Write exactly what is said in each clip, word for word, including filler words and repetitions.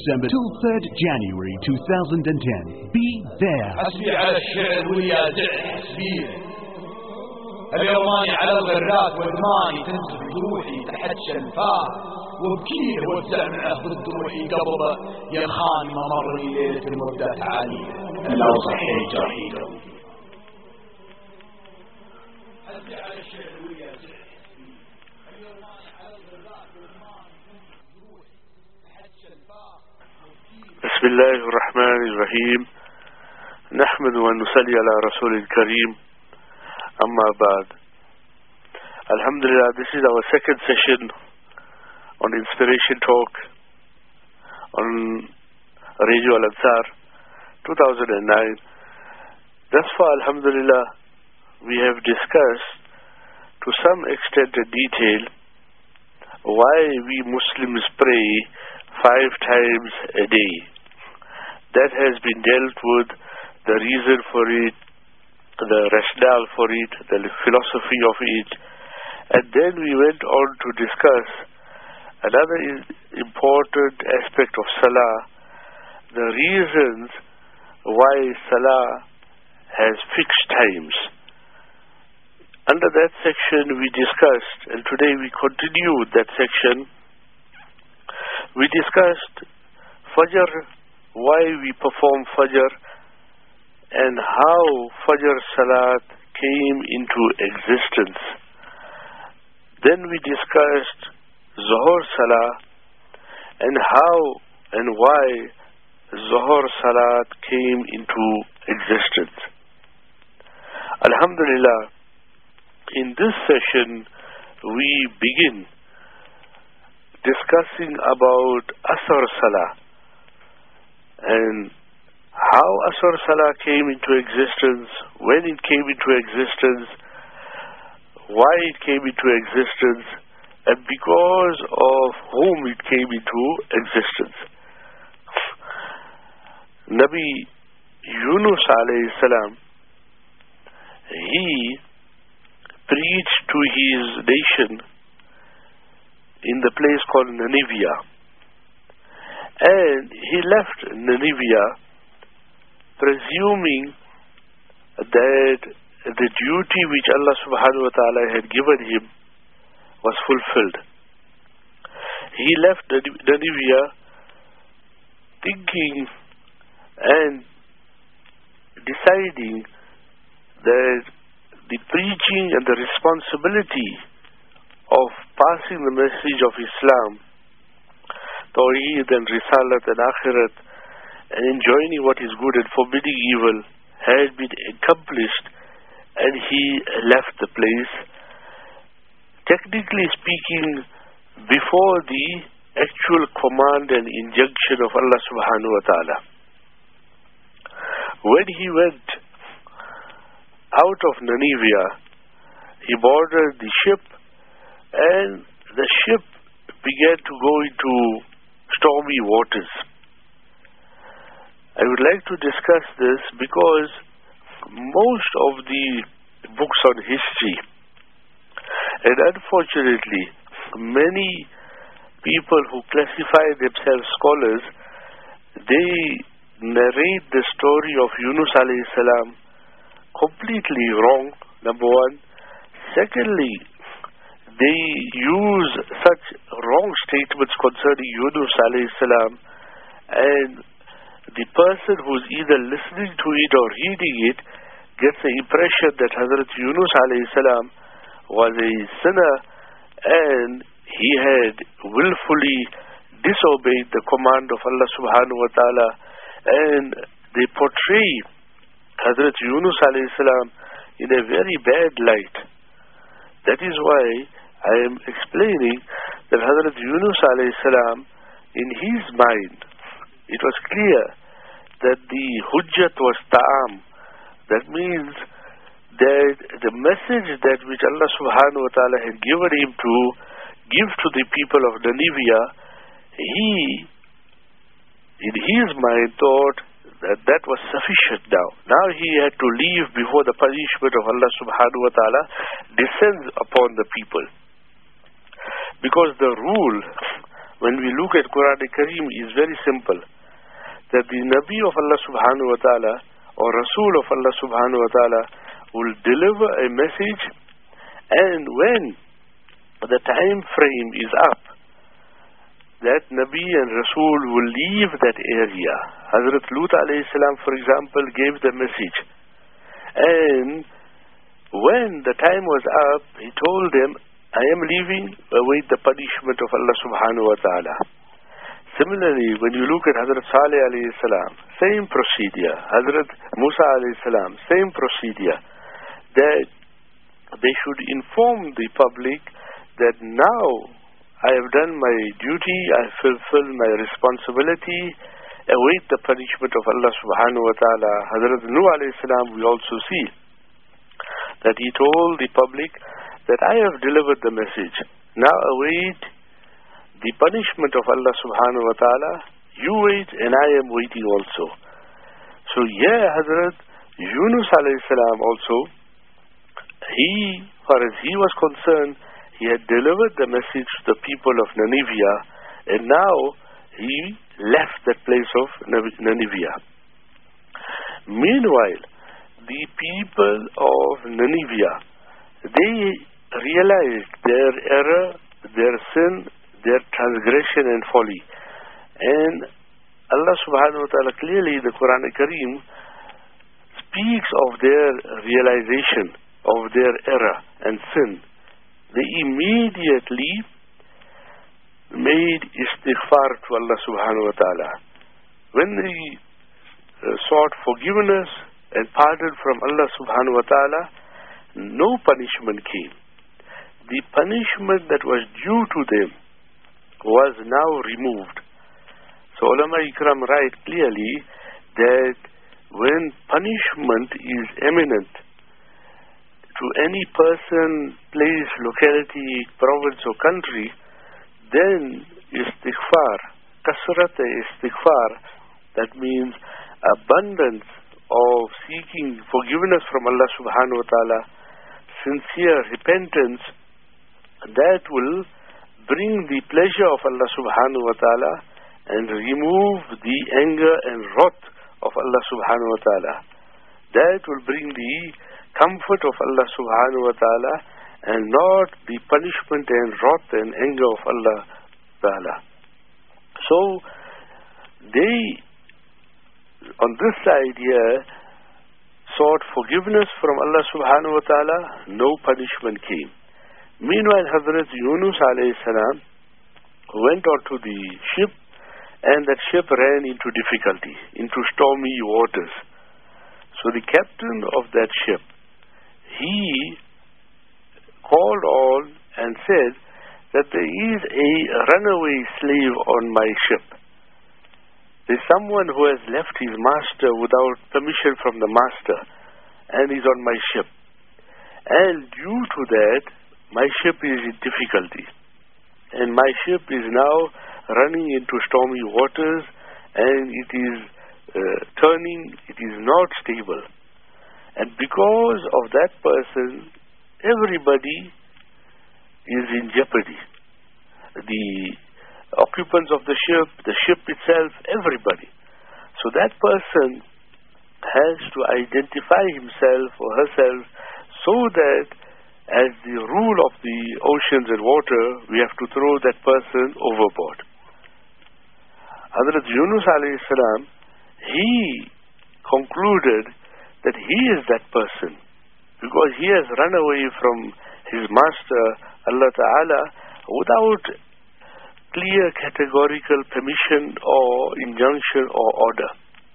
December till third January two thousand ten. Be there. حسبي على الشعر ويا زعل حسبيه. اليوم أنا على الغرات ودماني تنزف جروحي تحت شنفاه، وبكيه وابزع معه ضد روحي قبضه يا خان ما مر لي ليلة المردات عالية إلا وصحي جرحي قلبي. حسبي على الشعر ويا زعل حسبيه. اليوم أنا على الغرات ودماني تنزف جروحي تحت شنفاه. بسم الله الرحمن الرحيم. نحمد ونصلي على رسول الكريم. Amma Ba'd. Alhamdulillah, this is our second session on Inspiration Talk on Radio Al-Ansar two thousand nine. Thus far, Alhamdulillah, we have discussed to some extent and detail why we Muslims pray five times a day. That has been dealt with, the reason for it, the rationale for it, the philosophy of it, and then we went on to discuss another important aspect of Salah, the reasons why Salah has fixed times. Under that section we discussed, and today we continue that section, we discussed Fajr, why we perform Fajr, and how Fajr Salat came into existence. Then we discussed Zuhur Salah and how and why Zuhur Salat came into existence. Alhamdulillah, in this session we begin discussing about Asr Salah and how Asr Salah came into existence, when it came into existence, why it came into existence, and because of whom it came into existence. Nabi Yunus alayhi salam, he preached to his nation in the place called Nineveh, and he left Nineveh presuming that the duty which Allah subhanahu wa ta'ala had given him was fulfilled. He left Nineveh thinking and deciding that the preaching and the responsibility of passing the message of Islam, Tawheed and Risalat and Akhirat, and enjoining what is good and forbidding evil had been accomplished, and he left the place, technically speaking, before the actual command and injunction of Allah subhanahu wa ta'ala. When he went out of Nineveh, he boarded the ship, and the ship began to go into stormy waters. I would like to discuss this because most of the books on history, and unfortunately many people who classify themselves scholars, they narrate the story of Yunus alayhi salam completely wrong, number one. Secondly, they use such wrong statements concerning Yunus alayhi salam, and the person who is either listening to it or reading it gets the impression that Hazrat Yunus alayhi salam was a sinner and he had willfully disobeyed the command of Allah subhanahu wa ta'ala, and they portray Hazrat Yunus alayhi salam in a very bad light. That is why I am explaining that Hazrat Yunus alayhi salam, in his mind, it was clear that the hujjat was ta'am. That means that the message that which Allah subhanahu wa ta'ala had given him to give to the people of Nineveh, he, in his mind, thought that that was sufficient now. Now he had to leave before the punishment of Allah subhanahu wa ta'ala descends upon the people. Because the rule when we look at Quran Kareem, is very simple. That the Nabi of Allah subhanahu wa ta'ala or Rasul of Allah subhanahu wa ta'ala will deliver a message, and when the time frame is up, that Nabi and Rasul will leave that area. Hazrat Lut alayhi salam, for example, gave the message, and when the time was up, he told them, I am leaving, await the punishment of Allah subhanahu wa ta'ala. Similarly, when you look at Hazrat Saleh alayhi salam, same procedure. Hazrat Musa alayhi salam, same procedure. That they should inform the public that now I have done my duty, I have fulfilled my responsibility, await the punishment of Allah subhanahu wa ta'ala. Hazrat Nuh alayhi salam, we also see that he told the public that I have delivered the message. Now await the punishment of Allah subhanahu wa ta'ala. You wait and I am waiting also. So yeah, Hazrat Yunus alayhi salam also, he, far as he was concerned, he had delivered the message to the people of Nineveh, and now he left that place of Nineveh. Meanwhile, the people of Nineveh, they realized their error, their sin, their transgression and folly. And Allah subhanahu wa ta'ala clearly in the Quran Kareem speaks of their realization of their error and sin. They immediately made istighfar to Allah subhanahu wa ta'ala. When they uh, sought forgiveness and pardon from Allah subhanahu wa ta'ala, no punishment came. The punishment that was due to them was now removed. So ulama ikram write clearly that when punishment is imminent to any person, place, locality, province or country, then istighfar, kasrat istighfar, that means abundance of seeking forgiveness from Allah subhanahu wa ta'ala, sincere repentance, that will bring the pleasure of Allah subhanahu wa ta'ala and remove the anger and wrath of Allah subhanahu wa ta'ala. That will bring the comfort of Allah subhanahu wa ta'ala and not the punishment and wrath and anger of Allah ta'ala. So they on this side here sought forgiveness from Allah subhanahu wa ta'ala, no punishment came. Meanwhile, Hazrat Yunus alayhi salam went onto the ship, and that ship ran into difficulty, into stormy waters. So the captain of that ship, he called on and said that there is a runaway slave on my ship. There is someone who has left his master without permission from the master and is on my ship. And due to that, my ship is in difficulty. And my ship is now running into stormy waters, and it is uh, turning, it is not stable. And because of that person, everybody is in jeopardy. The occupants of the ship, the ship itself, everybody. So that person has to identify himself or herself so that as the rule of the oceans and water, we have to throw that person overboard. Hazrat Yunus alayhi salam, he concluded that he is that person because he has run away from his master, Allah Ta'ala, without clear categorical permission or injunction or order.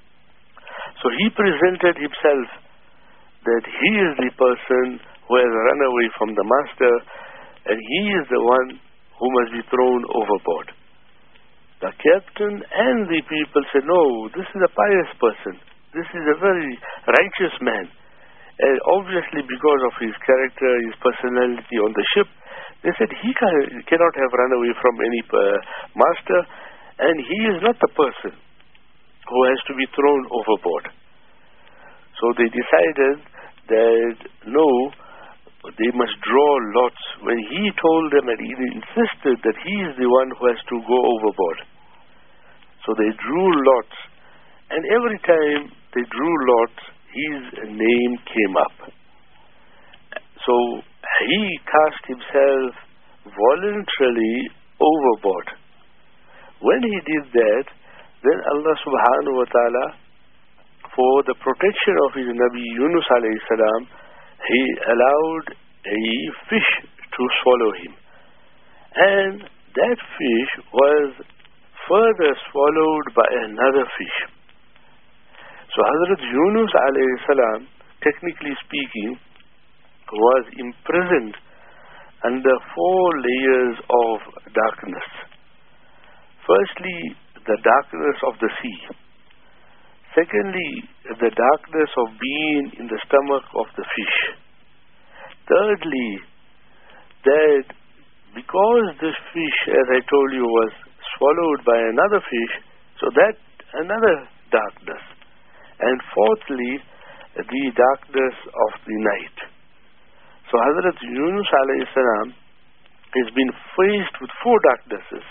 So he presented himself that he is the person who has run away from the master, and he is the one who must be thrown overboard. The captain and the people said, no, this is a pious person. This is a very righteous man. And obviously because of his character, his personality on the ship, they said he can, cannot have run away from any uh, master, and he is not the person who has to be thrown overboard. So they decided that no, they must draw lots. When he told them and he insisted that he is the one who has to go overboard. So they drew lots. And every time they drew lots, his name came up. So he cast himself voluntarily overboard. When he did that, then Allah subhanahu wa ta'ala, for the protection of his Nabi Yunus alayhi salam, he allowed a fish to swallow him. And that fish was further swallowed by another fish. So Hazrat Yunus alayhi salam, technically speaking, was imprisoned under four layers of darkness. Firstly, the darkness of the sea. Secondly, the darkness of being in the stomach of the fish. Thirdly, that because this fish, as I told you, was swallowed by another fish, so that another darkness. And fourthly, the darkness of the night. So Hazrat Yunus alayhi salam has been faced with four darknesses.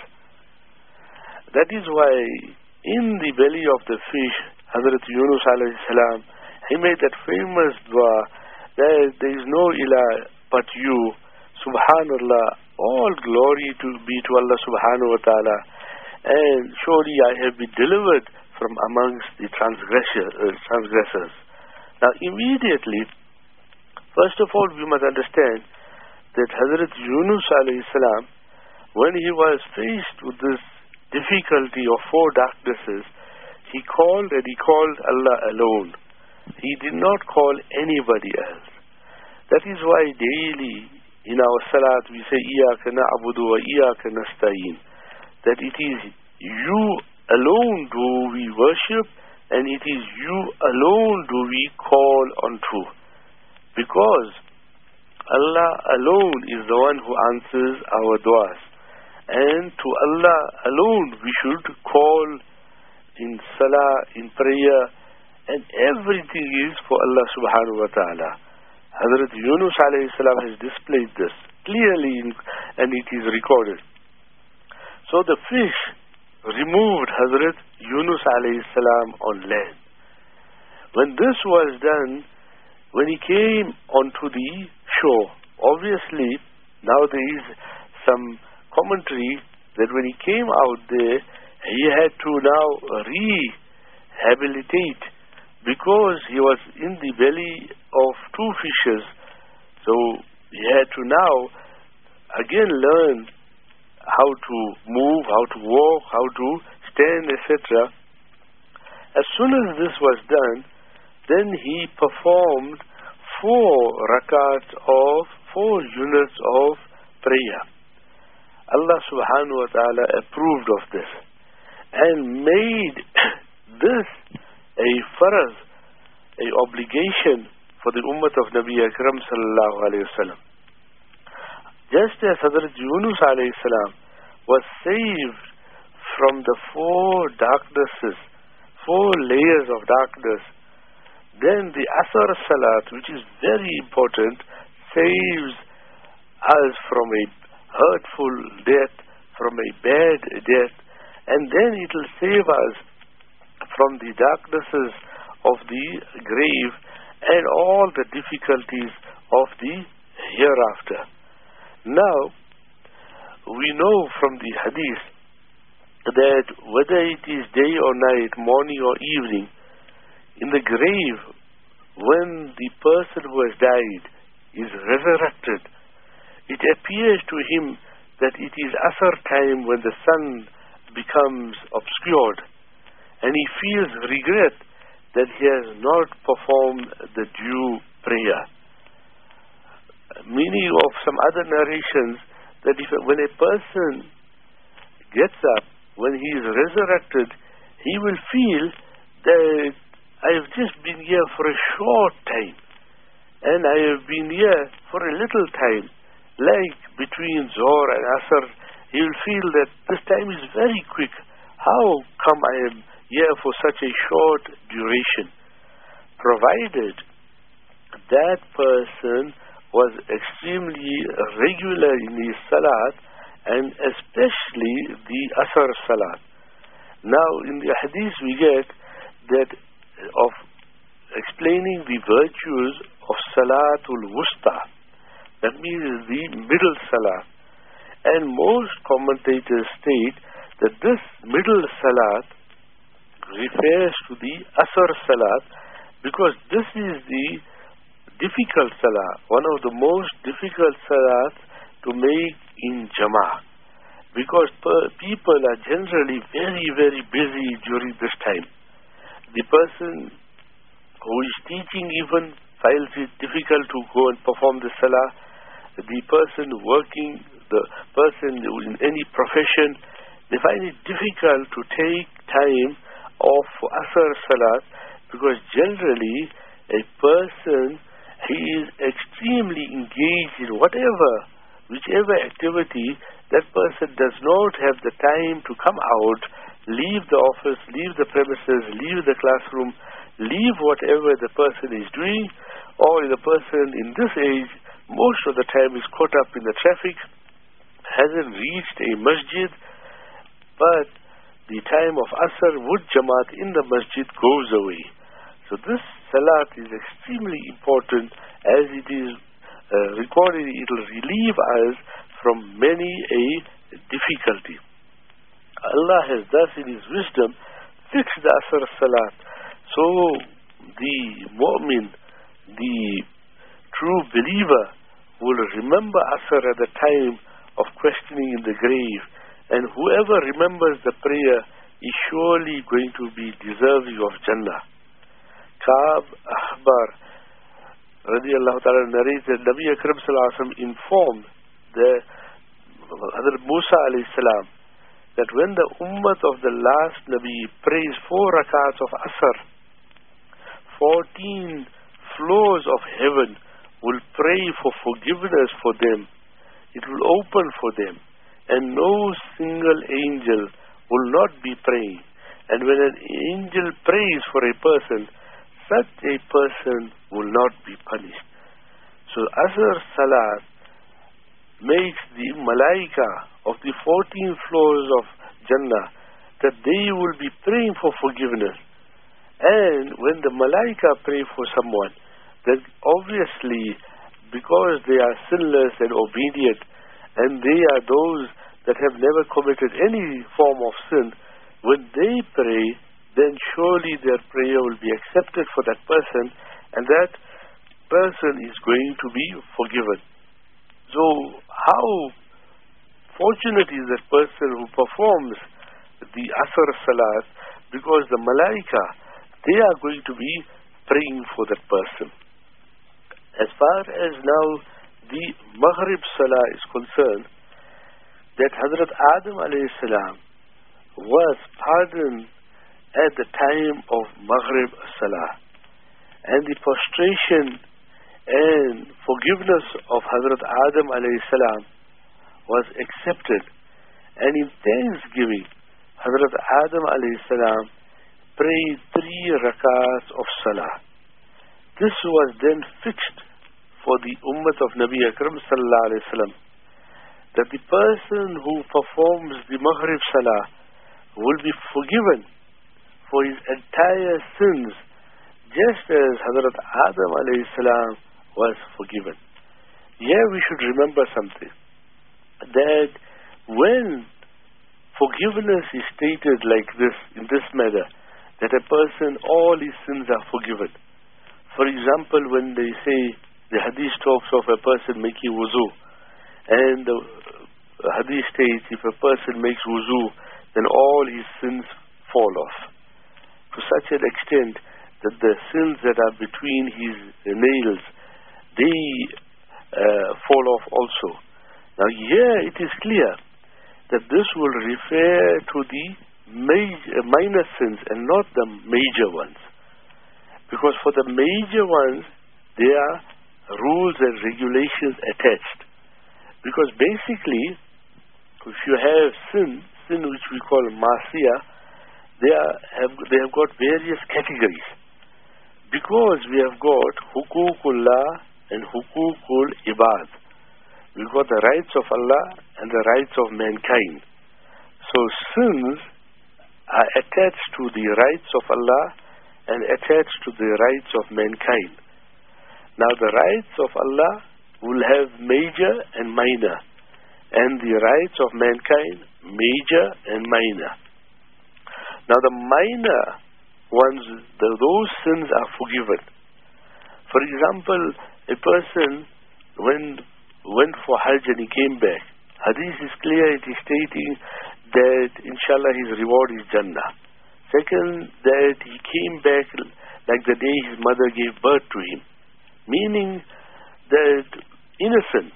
That is why in the belly of the fish, Hazrat Yunus alayhi salam, he made that famous dua that there is no ilah but you, subhanallah, all glory to be to Allah subhanahu wa ta'ala, and surely I have been delivered from amongst the transgressor, uh, transgressors. Now immediately, first of all, we must understand that Hazrat Yunus alayhi salam, when he was faced with this difficulty of four darknesses, he called and he called Allah alone. He did not call anybody else. That is why daily in our salat we say Iyaka na'budu wa Iyaka nasta'in, that it is you alone do we worship and it is you alone do we call unto, because Allah alone is the one who answers our du'as, and to Allah alone we should call in salah, in prayer, and everything is for Allah subhanahu wa ta'ala. Hazrat Yunus alayhi salam has displayed this clearly in, and it is recorded. So the fish removed Hazrat Yunus alayhi salam on land. When this was done, when he came onto the shore, obviously now there is some commentary that when he came out there, he had to now rehabilitate, because he was in the belly of two fishes. So he had to now again learn how to move, how to walk, how to stand, et cetera. As soon as this was done, then he performed four rakats of, four units of prayer. Allah subhanahu wa ta'ala approved of this and made this a faraz, a obligation for the ummah of Nabi Akram sallallahu alayhi wa sallam. Just as Hazrat Yunus alayhi salam was saved from the four darknesses, four layers of darkness, then the Asr Salat, which is very important, saves us from a hurtful death, from a bad death, and then it will save us from the darknesses of the grave and all the difficulties of the hereafter. Now, we know from the hadith that whether it is day or night, morning or evening, in the grave, when the person who has died is resurrected, it appears to him that it is Asr time when the sun becomes obscured, and he feels regret that he has not performed the due prayer. Meaning of some other narrations, that if when a person gets up, when he is resurrected, he will feel that I have just been here for a short time, and I have been here for a little time. Like between Zohr and Asr, he will feel that this time is very quick. How come I am here for such a short duration? Provided that person was extremely regular in his salat, and especially the Asr salat. Now, in the hadith we get that of explaining the virtues of Salatul Wusta, that means the middle salat. And most commentators state that this middle salat refers to the Asr salat, because this is the difficult salah, one of the most difficult salats to make in Jama'ah, because people are generally very, very busy during this time. The person who is teaching even finds it difficult to go and perform the salah. The person working, the person in any profession, they find it difficult to take time off for Asr salat, because generally a person, he is extremely engaged in whatever, whichever activity. That person does not have the time to come out, leave the office, leave the premises, leave the classroom, leave whatever the person is doing, or the person in this age most of the time is caught up in the traffic, hasn't reached a masjid, but the time of Asr with Jamaat in the masjid goes away. So this salat is extremely important, as it is uh, recorded, it will relieve us from many a difficulty. Allah has thus in His wisdom fixed the Asr salat. So the mu'min, the true believer, will remember Asr at the time of questioning in the grave, and whoever remembers the prayer is surely going to be deserving of Jannah. Ka'b Ahbar radiallahu ta'ala narrated, Nabi Akram sallallahu alaihi wasallam informed the Hazrat Musa alayhi salam that when the ummah of the last Nabi prays four rakats of Asr, fourteen floors of heaven will pray for forgiveness for them. It will open for them, and no single angel will not be praying. And when an angel prays for a person, such a person will not be punished. So Asr Salat makes the Malaika of the fourteen floors of Jannah that they will be praying for forgiveness. And when the Malaika pray for someone, then obviously because they are sinless and obedient, and they are those that have never committed any form of sin, when they pray, then surely their prayer will be accepted for that person, and that person is going to be forgiven. So how fortunate is that person who performs the Asr Salat, because the Malaika, they are going to be praying for that person. As far as now the Maghrib Salah is concerned, that Hazrat Adam alayhi salam was pardoned at the time of Maghrib Salah, and the prostration and forgiveness of Hazrat Adam alayhi salam was accepted, and in thanksgiving Hazrat Adam alayhi salam prayed three rakats of Salah. This was then fixed for the ummah of Nabi Akram sallallahu alayhi wasallam, that the person who performs the Maghrib Salah will be forgiven for his entire sins, just as Hazrat Adam alayhi salam was forgiven. Here we should remember something, that when forgiveness is stated like this, in this manner, that a person, all his sins are forgiven. For example, when they say, the hadith talks of a person making wuzu, and the hadith states, if a person makes wuzu, then all his sins fall off, to such an extent that the sins that are between his nails, they uh, fall off also. Now here it is clear that this will refer to the major, minor sins and not the major ones, because for the major ones there are rules and regulations attached. Because basically, if you have sin, sin which we call masiyah, they are have they have got various categories. Because we have got huququllah and hukukul ibad. We've got the rights of Allah and the rights of mankind. So sins are attached to the rights of Allah and attached to the rights of mankind. Now the rights of Allah will have major and minor, and the rights of mankind major and minor. Now the minor ones, the, those sins are forgiven. For example, a person went, went for Hajj and he came back. Hadith is clear, it is stating that inshallah his reward is Jannah. Second, that he came back like the day his mother gave birth to him. Meaning that innocent.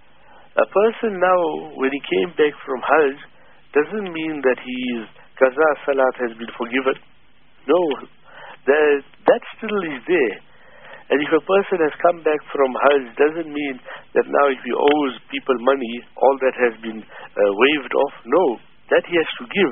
A person now, when he came back from Hajj, doesn't mean that his qaza salat has been forgiven. No, that, that still is there. And if a person has come back from Hajj, doesn't mean that now if he owes people money, all that has been uh, waived off. No, that he has to give.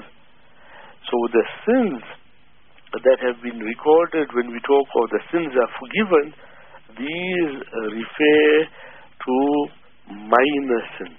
So the sins that have been recorded when we talk of the sins are forgiven, these uh, refer to minor sins.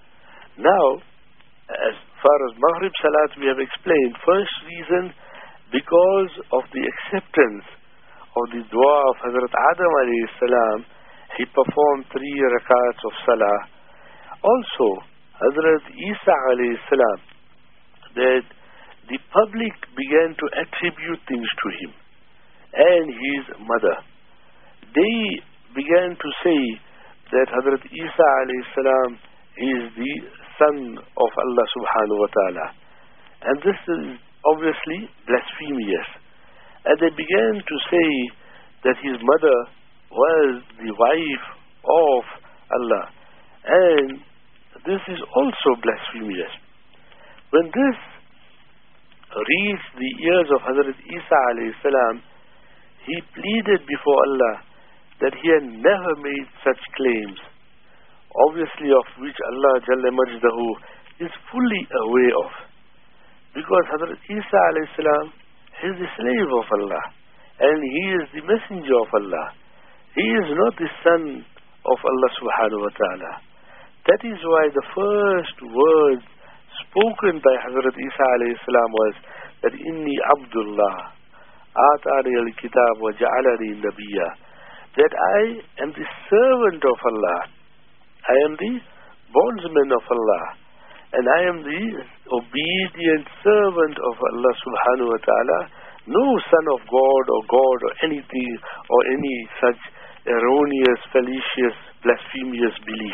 Now, as far as Maghrib Salat we have explained, first reason, because of the acceptance of the dua of Hazrat Adam alayhi salam, he performed three rakats of Salah. Also, Hazrat Isa alayhi salam, that the public began to attribute things to him and his mother. They began to say that Hazrat Isa alayhi salam is the son of Allah subhanahu wa ta'ala. And this is obviously blasphemous. And they began to say that his mother was the wife of Allah. And this is also blasphemous. When this reached the ears of Hazrat Isa alayhi salam, he pleaded before Allah that he had never made such claims, obviously of which Allah Jalla Majdahu is fully aware of. Because Hazrat Isa alayhi salam is the slave of Allah, and he is the messenger of Allah. He is not the son of Allah subhanahu wa ta'ala. That is why the first words spoken by Hazrat Isa alayhi salam was that Inni Abdullah Atani al-Kitab wa ja'alani nabiyya, that I am the servant of Allah, I am the bondsman of Allah, and I am the obedient servant of Allah subhanahu wa ta'ala, no son of God or God or anything or any such erroneous, fallacious, blasphemous belief.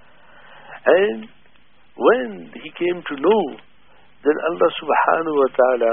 And when he came to know, then Allah subhanahu wa ta'ala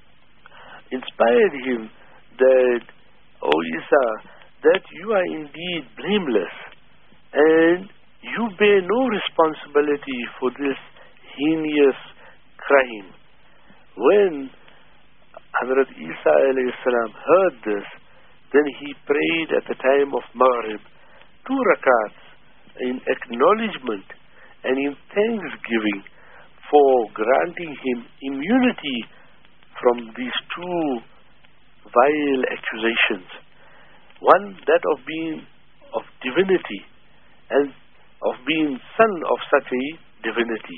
inspired him that, O Isa, that you are indeed blameless and you bear no responsibility for this heinous crime. When Hazrat Isa alayhi salam heard this, then he prayed at the time of Maghrib two rakats in acknowledgement and in thanksgiving for granting him immunity from these two vile accusations. One, that of being of divinity, and of being son of such a divinity.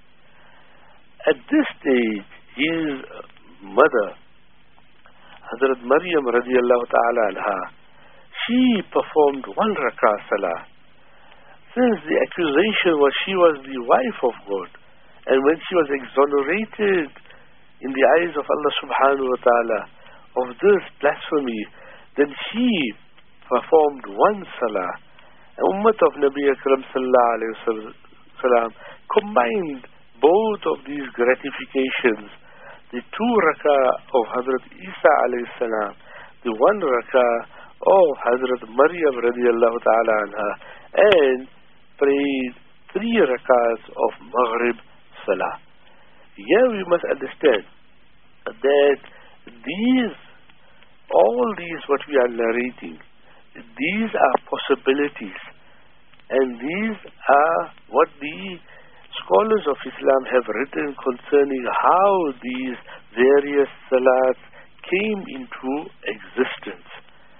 At this stage, his mother, Hazrat Maryam radiallahu ta'ala anha, she performed one rakah salah. Since the accusation was she was the wife of God, and when she was exonerated in the eyes of Allah subhanahu wa ta'ala of this blasphemy, then she performed one salah. The ummah of Nabi Akram sallallahu alayhi wa sallam combined both of these gratifications, the two rakah of Hazrat Isa alayhi salam, the one rakah of Hazrat Maryam radiallahu ta'ala anha, and prayed three rakahs of Maghrib Salah. Here we must understand that these, all these what we are narrating, these are possibilities, and these are what the scholars of Islam have written concerning how these various salats came into existence.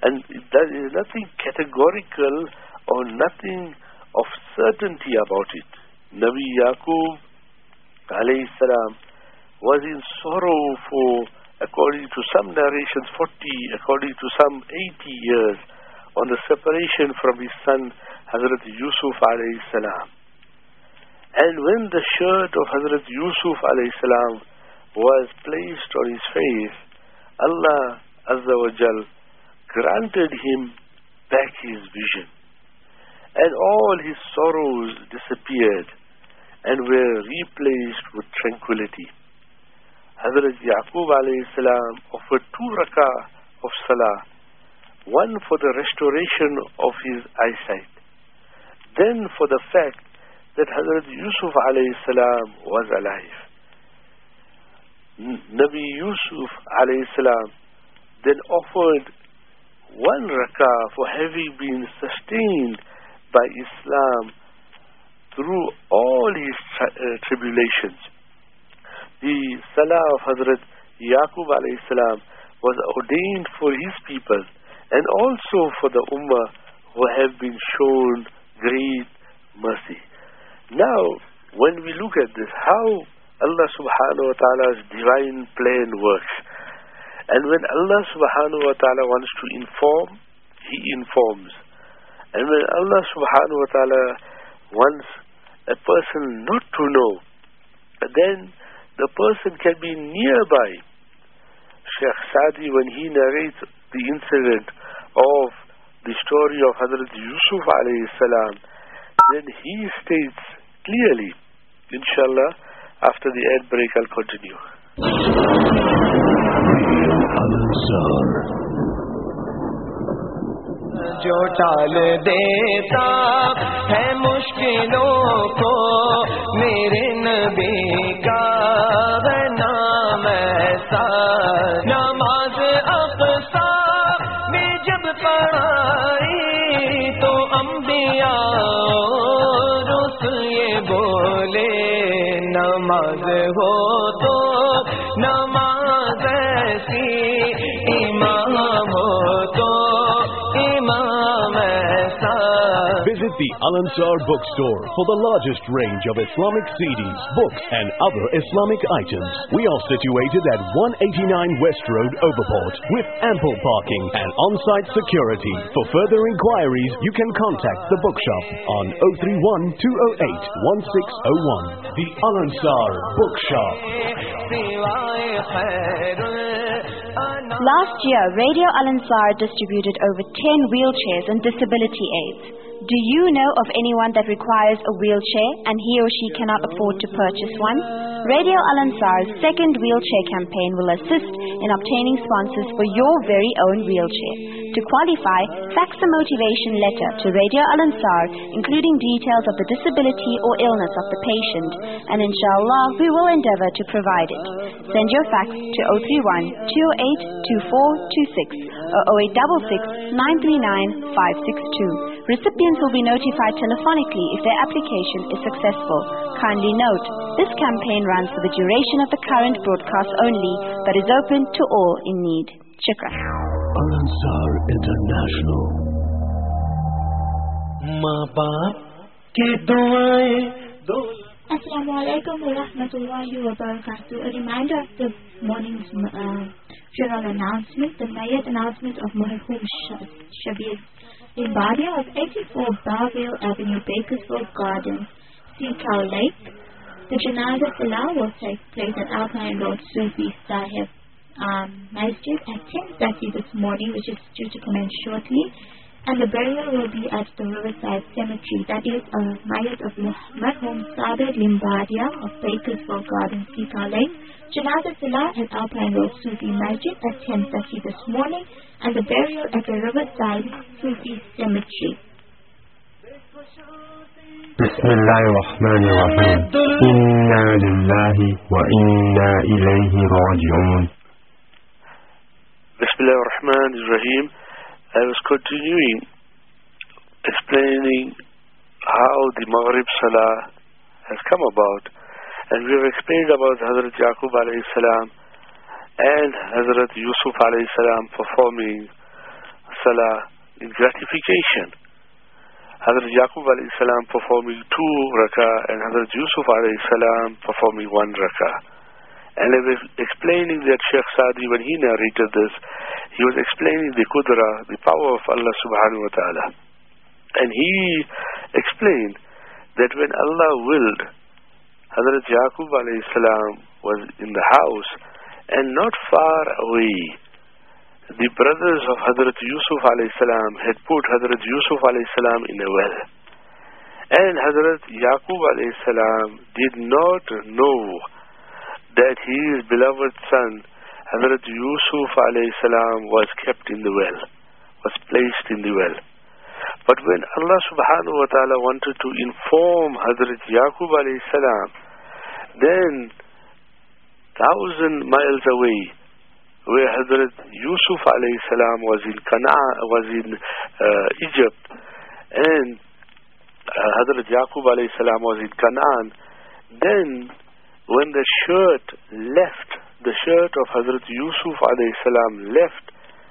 And there is nothing categorical or nothing of certainty about it. Nabi Yaqub alayhi salam was in sorrow for, according to some narrations, forty, according to some eighty years, on the separation from his son Hazrat Yusuf alayhi salam. And when the shirt of Hazrat Yusuf alayhi salam was placed on his face, Allah Azza wa Jal granted him back his vision, and all his sorrows disappeared and were replaced with tranquility. Hazrat Yaqub alayhi salam offered two rakah of salah, one for the restoration of his eyesight, then for the fact that Hazrat Yusuf alayhi salam was alive. Nabi Yusuf alayhi salam then offered one rakah for having been sustained by Islam through all his tri- uh, tribulations. The salah of Hazrat Yaqub alayhi salam was ordained for his people and also for the ummah who have been shown great mercy. Now, when we look at this, how Allah subhanahu wa ta'ala's divine plan works, and when Allah subhanahu wa ta'ala wants to inform, He informs. And when Allah subhanahu wa ta'ala wants a person not to know, then the person can be nearby. Shaykh Sadi, when he narrates the incident of the story of Hazrat Yusuf alayhi salam, then he states clearly, inshallah, after the ad break I'll continue. जो टाल देता है मुश्किलों को, मेरे नबी का है नाम ऐसा। नमाज अक़सा में जब पढ़ाई तो अंबिया रुस ये बोले, नमाज हो तो नमाज ऐसी, इमाम हो तो इमाम ऐसा। Visit the Al-Ansar bookstore for the largest range of Islamic C Ds, books and other Islamic items. We are situated at one eighty-nine West Road, Overport, with ample parking and on-site security. For further inquiries, you can contact the bookshop on oh three one, two oh eight, one six oh one. The Al-Ansar Bookshop. Last year, Radio Al-Ansar distributed over ten wheelchairs and disability aids. Do you know of anyone that requires a wheelchair and he or she cannot afford to purchase one? Radio Al-Ansar's second wheelchair campaign will assist in obtaining sponsors for your very own wheelchair. To qualify, fax a motivation letter to Radio Al-Ansar including details of the disability or illness of the patient, and inshallah we will endeavor to provide it. Send your fax to oh three one, two oh eight, two four two six or oh eight six six, nine three nine, five six two. Recipients will be notified telephonically if their application is successful. Kindly note, this campaign runs for the duration of the current broadcast only, but is open to all in need. Shukran. Al-Ansar International. माँ बाप की दुआएं दो। Assalamu alaikum wa rahmatullahi wa barakatuh. A reminder of the morning's uh, funeral announcement, the Mayat announcement of Marhum Shabir in Badia of eighty-four Barville Avenue, Bakersfield Gardens, Sea Cow Lake. The Janaza Salah will take place at Alpine Road, Sufi Sahib um, Masjid at ten thirty this morning, which is due to commence shortly. And the burial will be at the Riverside Cemetery. That is a Mayat of Marhum Sabir Limbadia of Bakersfield Gardens, Sea Cow Lake. Janaza Salah at Alpine Road, Sufi Masjid at ten thirty this morning, and the burial at the Riverside Sufi Cemetery. Bismillahirrahmanirrahim. Inna lillahi wa inna ilayhi raji'un. Bismillahirrahmanirrahim. I was continuing explaining how the Maghrib Salah has come about, and we have explained about Hazrat Yaqub alayhi salam and Hazrat Yusuf alayhi salam performing salah in gratification. Hazrat Yaqub alayhi salam performing two rak'ah and Hazrat Yusuf alayhi salam performing one rak'ah. And I was explaining that Sheikh Sadi, when he narrated this, he was explaining the qudra, the power of Allah subhanahu wa ta'ala. And he explained that when Allah willed, Hazrat Yaqub alayhi salam was in the house, and not far away, the brothers of Hazrat Yusuf alayhi salam had put Hazrat Yusuf alayhi salam in a well. And Hazrat Yaqub alayhi salam did not know that his beloved son, Hazrat Yusuf alayhi salam, was kept in the well, was placed in the well. But when Allah subhanahu wa ta'ala wanted to inform Hazrat Yaqub alayhi salam, then thousand miles away, where Hazrat Yusuf alayhi salam was in Canaan, was in uh, Egypt, and uh, Hazrat Yaqub alayhi salam was in Canaan, then when the shirt left, the shirt of Hazrat Yusuf alayhi salam left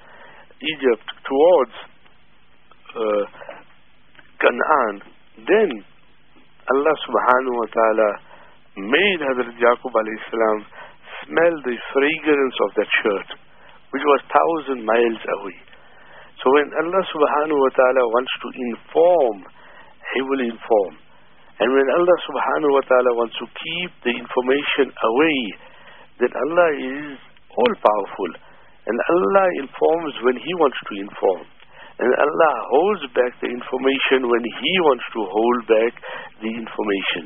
Egypt towards uh, Canaan, then Allah subhanahu wa ta'ala made Hazrat Yaqub alayhi salam smell the fragrance of that shirt, which was thousand miles away. So when Allah subhanahu wa ta'ala wants to inform, He will inform. And when Allah subhanahu wa ta'ala wants to keep the information away, then Allah is all powerful. And Allah informs when He wants to inform. And Allah holds back the information when He wants to hold back the information.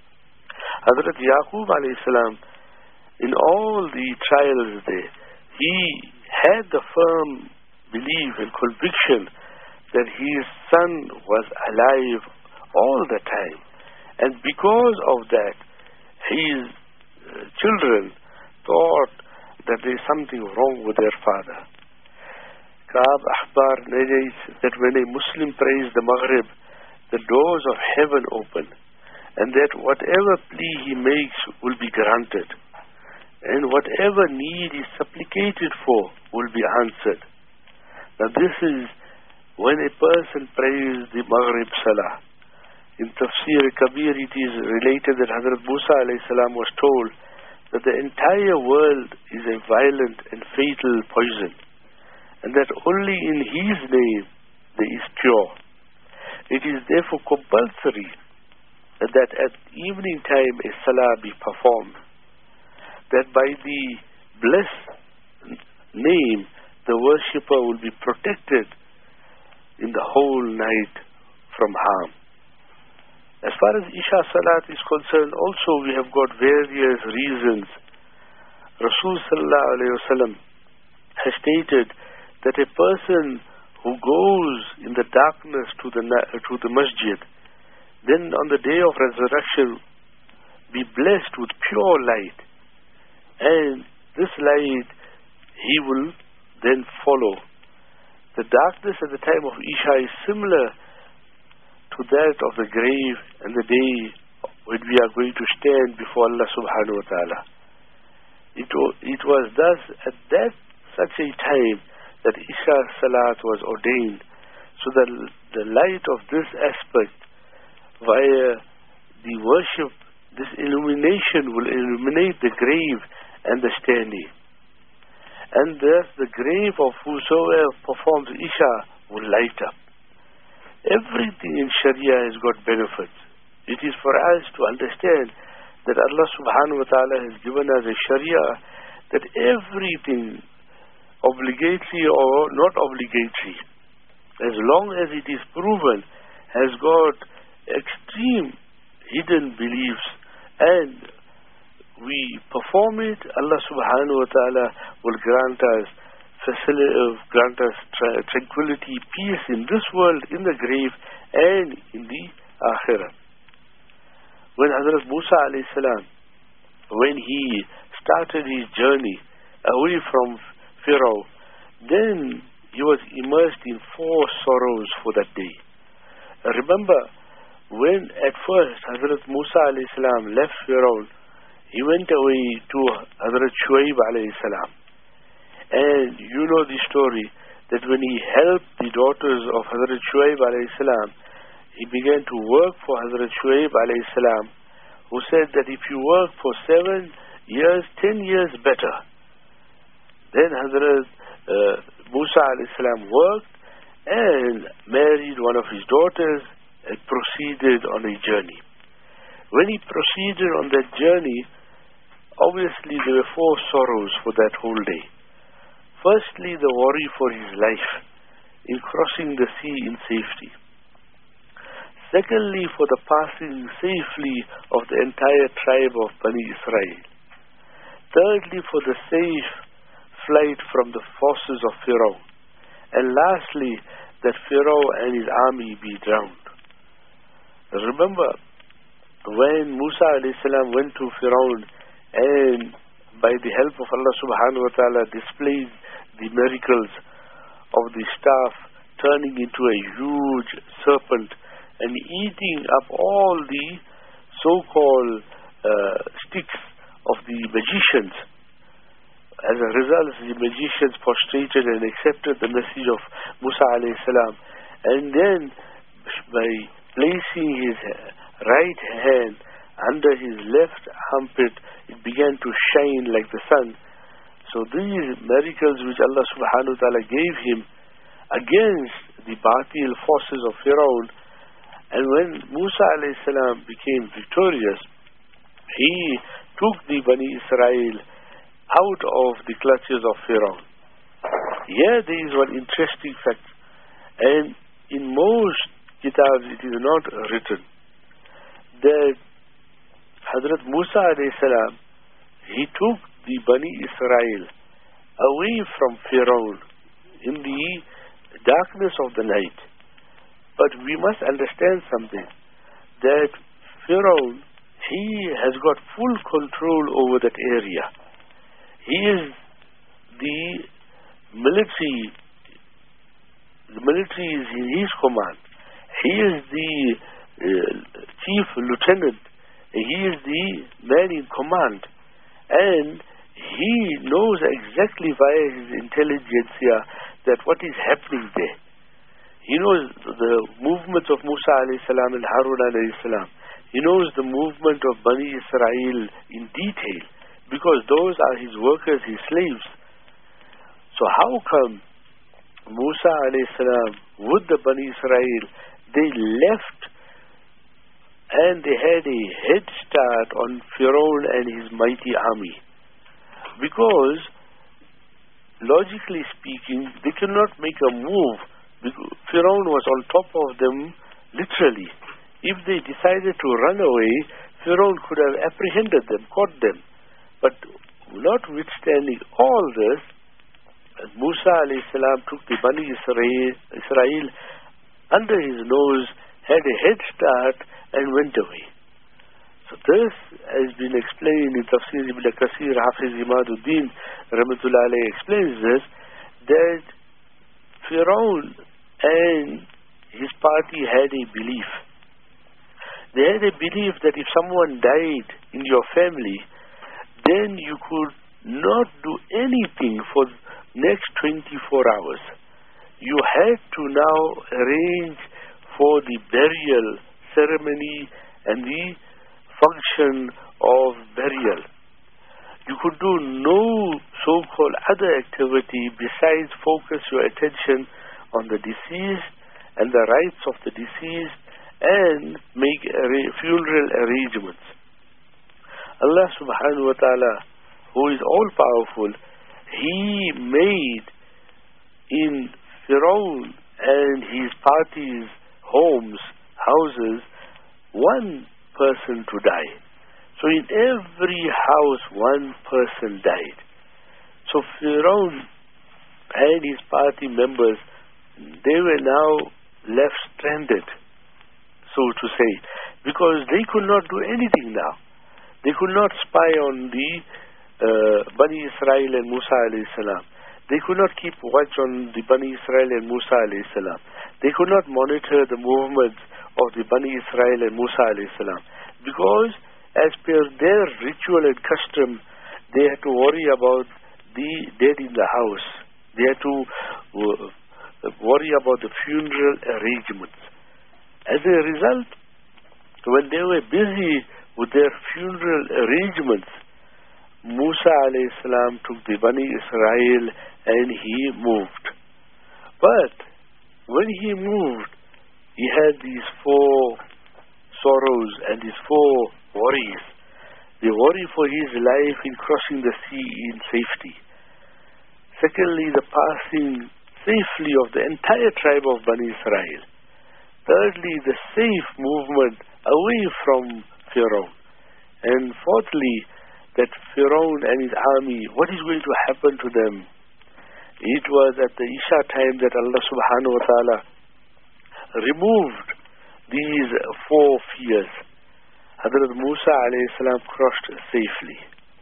Hazrat Yaqub alayhi salam, in all the trials there, he had the firm belief and conviction that his son was alive all the time. And because of that, his uh, children thought that there is something wrong with their father. Ka'ab Ahbar narrates that when a Muslim prays the Maghrib, the doors of heaven open, and that whatever plea he makes will be granted, and whatever need is supplicated for will be answered. Now this is when a person prays the Maghrib Salah. In Tafsir Kabir it is related that Hazrat Musa alayhi salam was told that the entire world is a violent and fatal poison, and that only in His name there is cure. It is therefore compulsory that at evening time a Salah be performed, that by the blessed name the worshipper will be protected in the whole night from harm. As far as Isha Salat is concerned, also we have got various reasons. Rasul sallallahu alayhi wa sallam has stated that a person who goes in the darkness to the to the masjid, then on the day of resurrection be blessed with pure light, and this light he will then follow. The darkness at the time of Isha is similar to that of the grave and the day when we are going to stand before Allah subhanahu wa ta'ala. It, it was thus at that such a time that Isha Salat was ordained, so that the light of this aspect via the worship, this illumination will illuminate the grave and the standing. And thus the grave of whosoever performs Isha will light up. Everything in Sharia has got benefits. It is for us to understand that Allah subhanahu wa ta'ala has given us a Sharia that everything, obligatory or not obligatory, as long as it is proven, has got extreme hidden beliefs, and we perform it, Allah subhanahu wa ta'ala will grant us facility, uh, grant us tra- tranquility, peace in this world, in the grave, and in the Akhirah. When Hazrat Musa alayhi salam, when he started his journey away from Pharaoh, then he was immersed in four sorrows for that day. Remember, when at first Hazrat Musa alayhi salam left Pharaoh, he went away to Hazrat Shuaib alayhi salam. And you know the story that when he helped the daughters of Hazrat Shuaib alayhi salam, he began to work for Hazrat Shuaib alayhi salam, who said that if you work for seven years, ten years better. Then Hazrat uh, Musa alayhi salam worked and married one of his daughters and proceeded on a journey. When he proceeded on that journey, obviously there were four sorrows for that whole day. Firstly, the worry for his life in crossing the sea in safety. Secondly, for the passing safely of the entire tribe of Bani Israel. Thirdly, for the safe flight from the forces of Pharaoh. And lastly, that Pharaoh and his army be drowned. Remember, when Musa alayhi salam went to Pharaoh and by the help of Allah subhanahu wa ta'ala displayed the miracles of the staff turning into a huge serpent and eating up all the so-called uh, sticks of the magicians. As a result, the magicians prostrated and accepted the message of Musa alayhi salam. And then, by placing his right hand under his left armpit, it began to shine like the sun. So these miracles which Allah subhanahu wa ta'ala gave him against the batil forces of Pharaoh, and when Musa alayhi salam became victorious, he took the Bani Israel out of the clutches of Pharaoh. Here there is one interesting fact, and in most kitabs it is not written, that Hazrat Musa alayhi salam, he took the Bani Israel away from Pharaoh in the darkness of the night. But we must understand something, that Pharaoh, he has got full control over that area. He is the military, the military is in his command. He is the uh, chief lieutenant. He is the man in command. And he knows exactly via his intelligentsia that what is happening there. He knows the movement of Musa alayhi salam and Harun alayhi salam. He knows the movement of Bani Israel in detail, because those are his workers, his slaves. So how come Musa alayhi salam with the Bani Israel, they left and they had a head start on Pharaoh and his mighty army? Because logically speaking, they cannot make a move. Pharaoh was on top of them literally. If they decided to run away, Pharaoh could have apprehended them, caught them. But notwithstanding all this, Musa alayhi salam took the Bani Israel, Israel under his nose, had a head start and went away. So this has been explained in Tafsir Ibn Kathir. Hafiz Imaduddin Rahmatullah alayhi explains this, that Pharaoh and his party had a belief. They had a belief that if someone died in your family, then you could not do anything for next twenty-four hours. You had to now arrange for the burial ceremony and the function of burial. You could do no so-called other activity besides focus your attention on the deceased and the rights of the deceased and make funeral arrangements. Allah subhanahu wa ta'ala, who is all powerful, He made in Pharaoh and his party's homes, houses, one person to die. So in every house one person died. So Pharaoh and his party members, they were now left stranded, so to say, because they could not do anything now. They could not spy on the uh, Bani Israel and Musa alayhi salam. They could not keep watch on the Bani Israel and Musa alayhi salam. They could not monitor the movements of the Bani Israel and Musa alayhi salam, because as per their ritual and custom, they had to worry about the dead in the house. They had to worry about the funeral arrangements. As a result, when they were busy with their funeral arrangements, Musa alayhi salam took the Bani Israel and he moved. But when he moved, he had these four sorrows and these four worries. The worry for his life in crossing the sea in safety. Secondly, the passing safely of the entire tribe of Bani Israel. Thirdly, the safe movement away from Pharaoh. And fourthly, that Pharaoh and his army, what is going to happen to them? It was at the Isha time that Allah subhanahu wa ta'ala removed these four fears. Hazrat Musa alayhi salam crossed safely.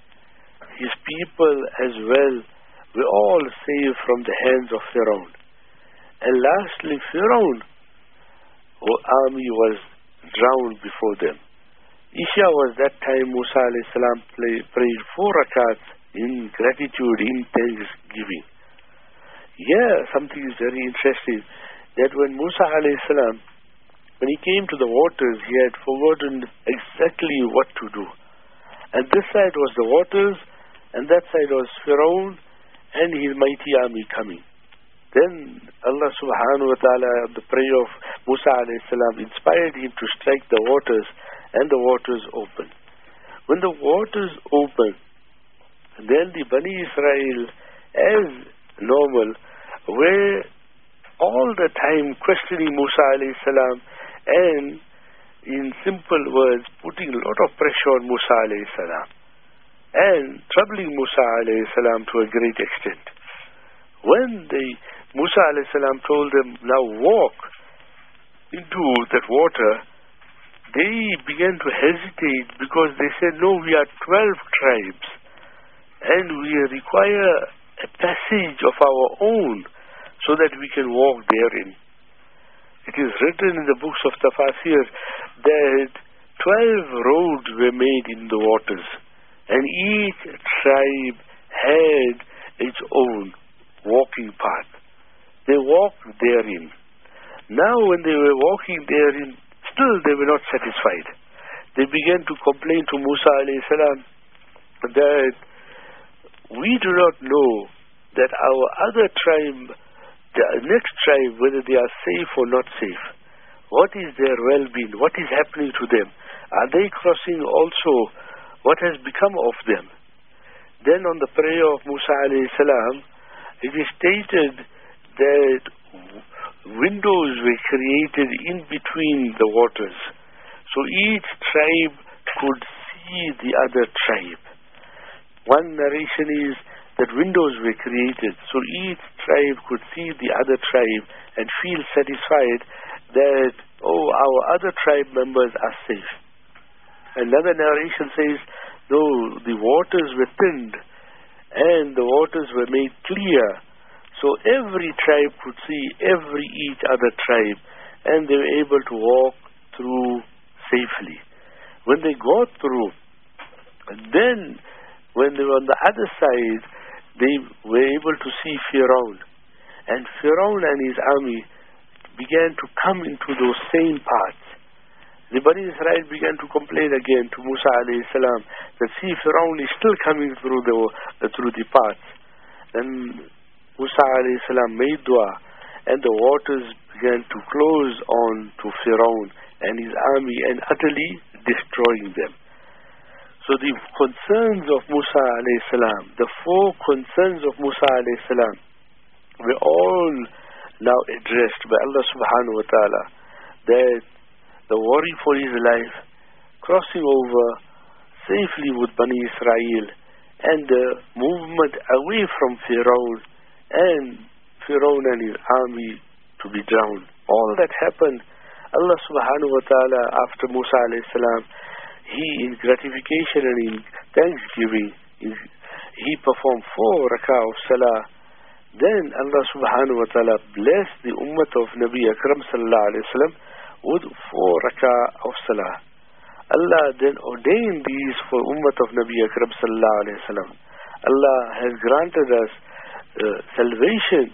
His people as well were all saved from the hands of Pharaoh. And lastly, Pharaoh, whose army was drowned before them. Isha was that time Musa alayhi salam play, prayed four rakats in gratitude, in thanksgiving. Here something is very interesting, that when Musa alayhi salam, when he came to the waters, he had forgotten exactly what to do. And this side was the waters, and that side was Pharaoh and his mighty army coming. Then Allah subhanahu wa ta'ala, the prayer of Musa alayhi salam, inspired him to strike the waters, and the waters opened. When the waters opened, then the Bani Israel, as normal, were all the time questioning Musa alayhi salam, and in simple words, putting a lot of pressure on Musa alayhi salam, and troubling Musa alayhi salam to a great extent. When the Musa alayhi salam told them, now walk into that water, they began to hesitate, because they said, no, we are twelve tribes and we require a passage of our own so that we can walk therein. It is written in the books of Tafasir that twelve roads were made in the waters, and each tribe had its own walking path. They walked therein. Now when they were walking therein, still they were not satisfied. They began to complain to Musa alayhi salam that we do not know that our other tribe, the next tribe, whether they are safe or not safe. What is their well-being? What is happening to them? Are they crossing also? What has become of them? Then on the prayer of Musa alayhi salam, it is stated that windows were created in between the waters, so each tribe could see the other tribe. One narration is that windows were created, so each tribe could see the other tribe and feel satisfied that, oh, our other tribe members are safe. Another narration says, no, the waters were thinned and the waters were made clear, so every tribe could see every each other tribe, and they were able to walk through safely. When they got through, then when they were on the other side, they were able to see Pharaoh, and Pharaoh and his army began to come into those same paths. The Bani Israel began to complain again to Musa alayhi salam that, see, Pharaoh is still coming through the uh, through the paths. And Musa alayhi salam made dua, and the waters began to close on to Pharaoh and his army and utterly destroying them. So the concerns of Musa alayhi salam, the four concerns of Musa alayhi salam, were all now addressed by Allah subhanahu wa ta'ala, that the worry for his life, crossing over safely with Bani Israel, and the movement away from Pharaoh, and Pharaoh and his army to be drowned. All that happened, Allah subhanahu wa ta'ala, after Musa alayhi salam, he, in gratification and in thanksgiving, he performed four rak'ah of salah. Then Allah subhanahu wa ta'ala blessed the ummah of Nabi Akram sallallahu alayhi wa sallam with four rak'ah of salah. Allah then ordained these for ummah of Nabi Akram sallallahu alayhi wa sallam. Allah has granted us uh, salvation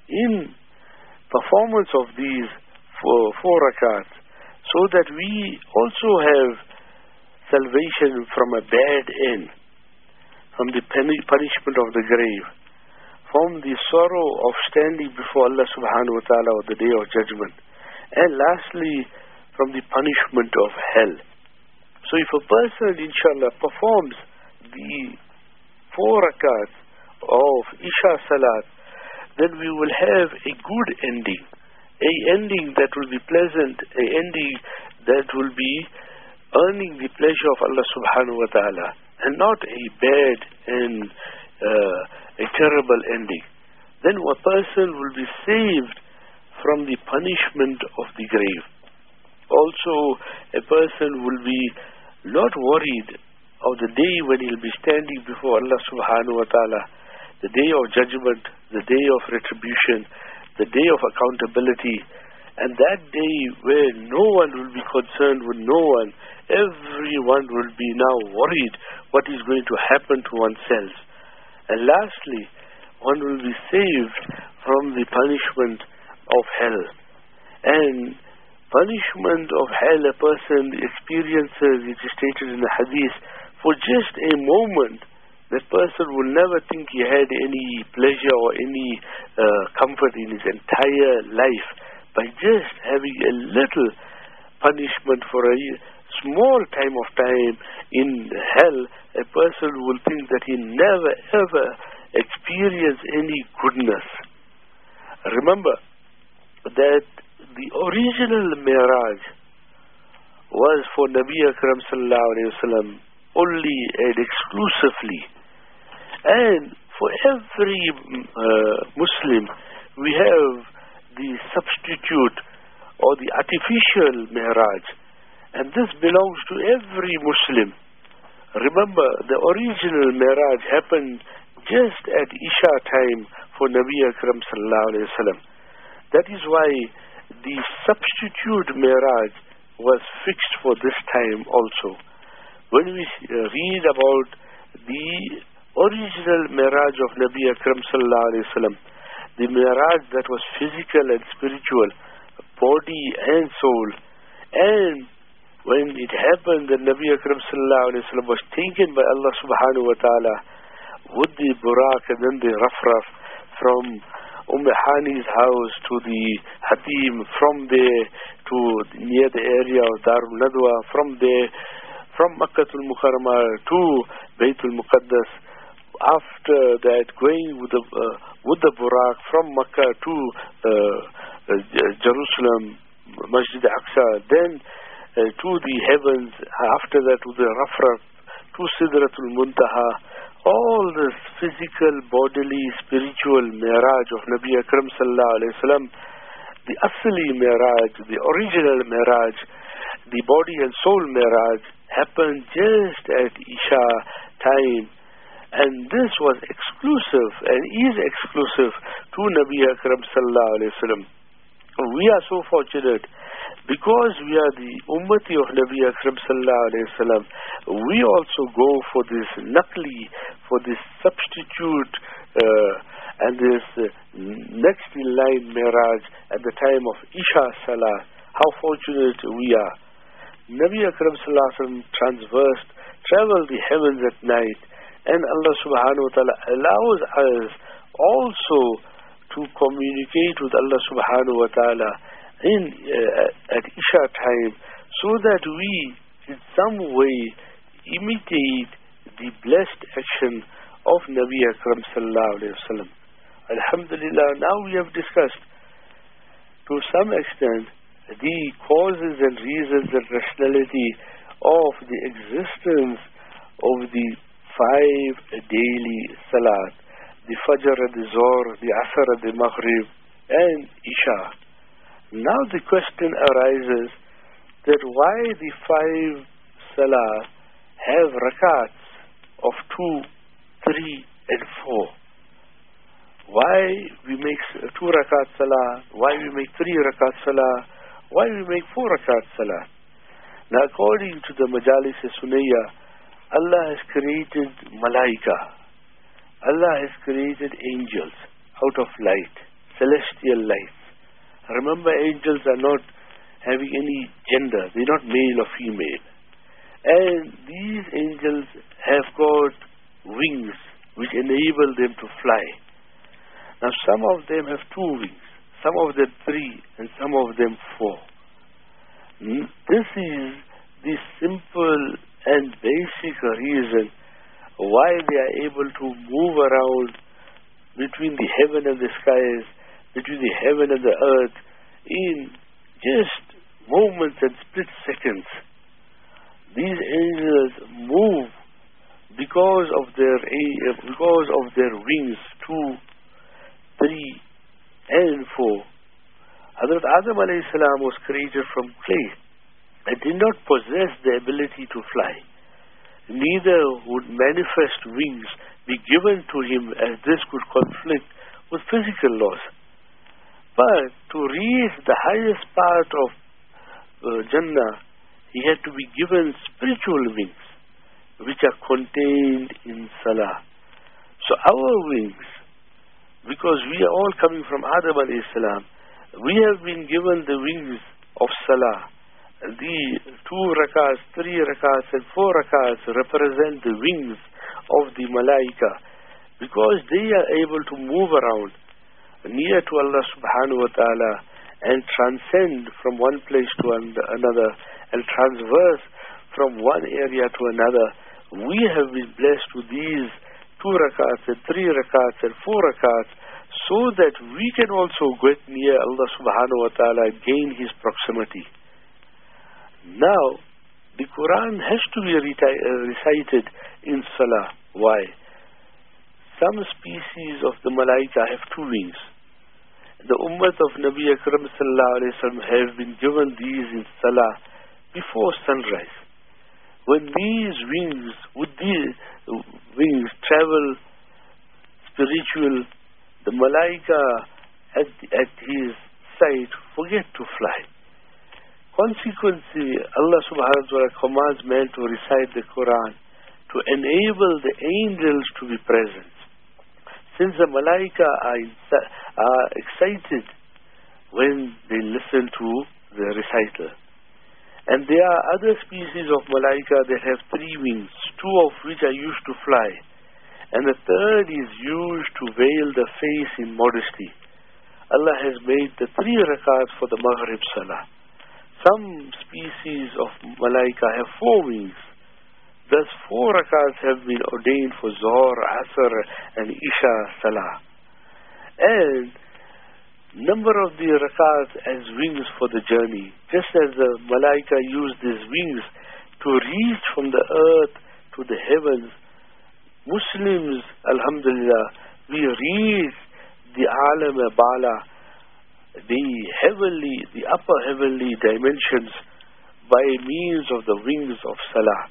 in performance of these four, four rakats, so that we also have salvation from a bad end, from the punishment of the grave, from the sorrow of standing before Allah subhanahu wa ta'ala on the day of judgment, and lastly from the punishment of hell. So if a person inshallah performs the four rakats of Isha Salat, then we will have a good ending, a ending that will be pleasant, a ending that will be earning the pleasure of Allah subhanahu wa ta'ala, and not a bad and uh, a terrible ending. Then a person will be saved from the punishment of the grave. Also, a person will be not worried of the day when he will be standing before Allah subhanahu wa ta'ala, the day of judgment, the day of retribution, the day of accountability, and that day where no one will be concerned with no one. Everyone will be now worried what is going to happen to oneself. And lastly, one will be saved from the punishment of hell. And punishment of hell a person experiences, it is stated in the hadith, for just a moment. That person will never think he had any pleasure or any uh, comfort in his entire life. By just having a little punishment for a small time of time in hell, a person will think that he never ever experienced any goodness. Remember that the original Mi'raj was for Nabi Akram sallallahu alayhi wa sallam only and exclusively. And for every uh, Muslim, we have the substitute or the artificial Mi'raj, and this belongs to every Muslim. Remember, the original Mi'raj happened just at Isha time for Nabi Akram sallallahu alayhi wa sallam. That is why the substitute Mi'raj was fixed for this time also. When we read about the original Mi'raj of Nabi Akram sallallahu alayhi wa sallam, the Mi'raj that was physical and spiritual, body and soul, and when it happened that Nabi Akram sallallahu alayhi wa sallam was taken by Allah subhanahu wa ta'ala with the Buraq and then the Rafraf from Umm Hani's house to the Hatim, from there to near the area of Darul Nadwa, from there, from Makkatul Mukarramah to Baytul Muqaddas. After that, going with the uh, with the Buraq from Makkah to uh, uh, Jerusalem, Masjid Aqsa, then uh, to the heavens. After that, with the Rafraf to Sidratul Muntaha. All this physical, bodily, spiritual Mi'raj of Nabi Akram sallallahu alayhi wa sallam, the Asli Mi'raj, the original Mi'raj, the body and soul Mi'raj, happened just at Isha time. And this was exclusive and is exclusive to Nabi Akram sallallahu alayhi wa sallam. We are so fortunate because we are the ummati of Nabi Akram sallallahu alayhi wa sallam. We also go for this naqli, for this substitute uh, and this uh, next in line Mi'raj at the time of Isha Salah. How fortunate we are. Nabi Akram sallallahu alayhi wa sallam transversed, traveled the heavens at night, and Allah subhanahu wa ta'ala allows us also to communicate with Allah subhanahu wa ta'ala in uh, at Isha time, so that we in some way imitate the blessed action of Nabi Akram sallallahu alayhi wa sallam. Alhamdulillah, now we have discussed to some extent the causes and reasons and rationality of the existence of the five daily salat, the Fajr and the Zohr, the Asr and the Maghrib, and Isha. Now the question arises that why the five salah have rakats of two, three and four? Why we make two rakat salah? Why we make three rakat salah? Why we make four rakat salah? Now according to the Majalis Sunniyah, Allah has created malaika. Allah has created angels out of light. celestial lights. Remember, angels are not having any gender. They're not male or female. And these angels have got wings which enable them to fly. Now some of them have two wings, some of them three, and some of them four. This is the simple and basic reason why they are able to move around between the heaven and the skies, between the heaven and the earth, in just moments and split seconds. These angels move because of their because of their wings, two, three, and four. Hazrat Adam alayhi salam was created from clay and did not possess the ability to fly. Neither would manifest wings be given to him, as this could conflict with physical laws. But to reach the highest part of uh, Jannah, he had to be given spiritual wings, which are contained in Salah. So our wings, because we are all coming from Adam alayhi salam, we have been given the wings of Salah. The two rakats, three rakats, and four rakats represent the wings of the Malaika, because they are able to move around near to Allah subhanahu wa ta'ala and transcend from one place to another and transverse from one area to another. We have been blessed with these two rakats and three rakats and four rakats, so that we can also get near Allah subhanahu wa ta'ala and gain His proximity. Now, the Quran has to be recited in Salah. Why? Some species of the Malaika have two wings. The Ummah of Nabi Akram sallallahu alayhi wa sallam have been given these in Salah before sunrise. When these wings, with these wings travel spiritual, the Malaika at, at his side forget to fly. Consequently, Allah subhanahu wa ta'ala commands man to recite the Quran to enable the angels to be present. Since the Malaika are, are excited when they listen to the recital. And there are other species of Malaika that have three wings, two of which are used to fly, and the third is used to veil the face in modesty. Allah has made the three rakats for the Maghrib Salah. Some species of Malaika have four wings. Thus four rakats have been ordained for Zohar, Asr, and Isha Salah. And number of the rakats as wings for the journey, just as the Malaika use these wings to reach from the earth to the heavens. Muslims, alhamdulillah, we reach the Alam Bala, the heavenly, the upper heavenly dimensions by means of the wings of Salah.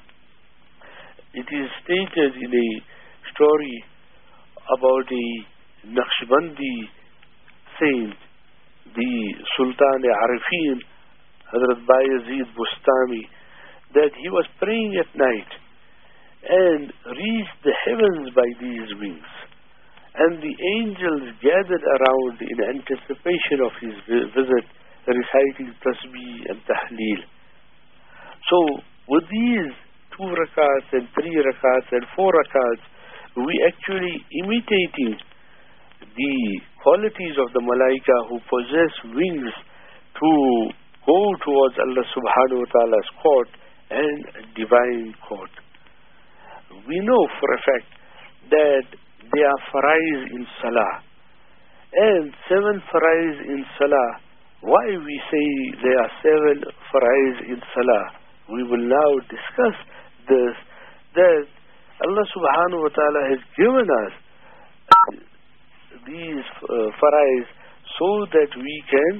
It is stated in a story about a Naqshbandi saint, the Sultan Arifin, Hazrat Bayezid Bustami, that he was praying at night and reached the heavens by these wings. And the angels gathered around in anticipation of his visit, reciting tasbih and tahleel. So, with these two rakats and three rakats and four rakats, we actually imitating the qualities of the Malaika who possess wings to go towards Allah subhanahu wa ta'ala's court and divine court. We know for a fact that there are farais in Salah, and seven farais in Salah. Why we say there are seven farais in Salah? We will now discuss this, that Allah subhanahu wa ta'ala has given us these uh, farais so that we can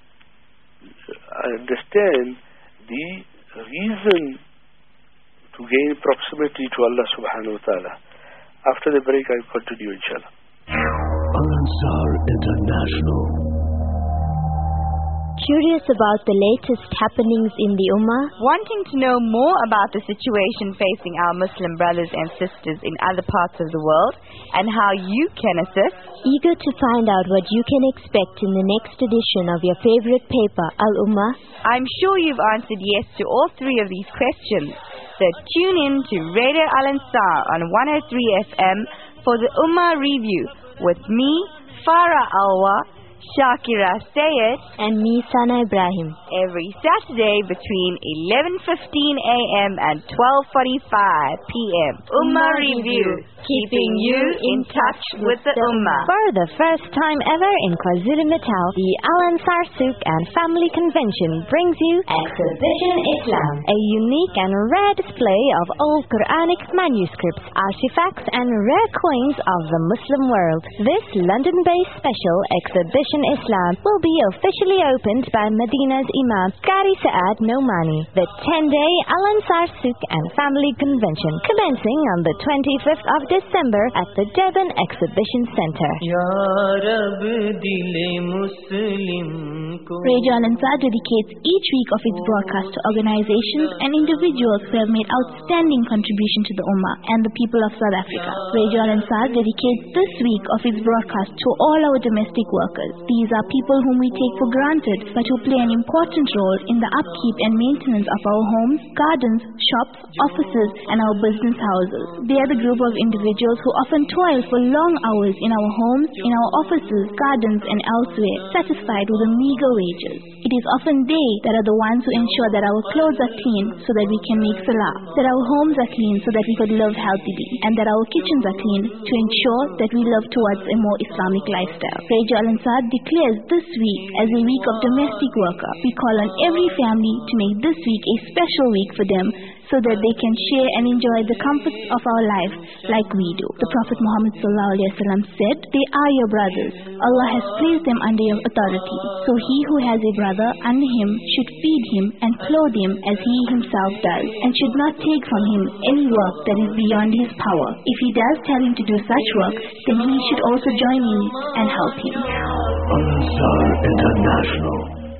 understand the reason to gain proximity to Allah subhanahu wa ta'ala. After the break, I'll continue, inshallah. Al Ansar International, Curious about the latest happenings in the Ummah? Wanting to know more about the situation facing our Muslim brothers and sisters in other parts of the world and how you can assist? Eager to find out what you can expect in the next edition of your favorite paper, Al-Ummah? I'm sure you've answered yes to all three of these questions. So tune in to Radio Al-Ansar on one oh three F M for the Ummah Review with me, Farah Alwa, Shakira Sayed and me, Sana Ibrahim, every Saturday between eleven fifteen a m and twelve forty-five p m Ummah Review, keeping you in touch with the Ummah. For the first time ever in KwaZulu-Natal, the Al-Ansar Souk and Family Convention brings you Exhibition Islam, a unique and rare display of old Quranic manuscripts, artifacts and rare coins of the Muslim world. This London-based special exhibition Islam will be officially opened by Medina's Imam Qari Saad Nomani, the ten-day Al-Ansar Souk and Family Convention, commencing on the twenty-fifth of December at the Durban Exhibition Centre. Radio Al-Ansar dedicates each week of its broadcast to organizations and individuals who have made outstanding contribution to the Ummah and the people of South Africa. Radio Al-Ansar dedicates this week of its broadcast to all our domestic workers. These are people whom we take for granted, but who play an important role in the upkeep and maintenance of our homes, gardens, shops, offices, and our business houses. They are the group of individuals who often toil for long hours in our homes, in our offices, gardens, and elsewhere, satisfied with a meager wages. It is often they that are the ones who ensure that our clothes are clean so that we can make salah, that our homes are clean so that we could live healthily, and that our kitchens are clean to ensure that we live towards a more Islamic lifestyle. Radio Al-Ansar declares this week as a week of domestic worker. We call on every family to make this week a special week for them so that they can share and enjoy the comforts of our life like we do. The Prophet Muhammad sallallahu alaihi wasallam said, "They are your brothers. Allah has placed them under your authority. So he who has a brother under him should feed him and clothe him as he himself does, and should not take from him any work that is beyond his power. If he does tell him to do such work, then he should also join in and help him." Al-Ansar International.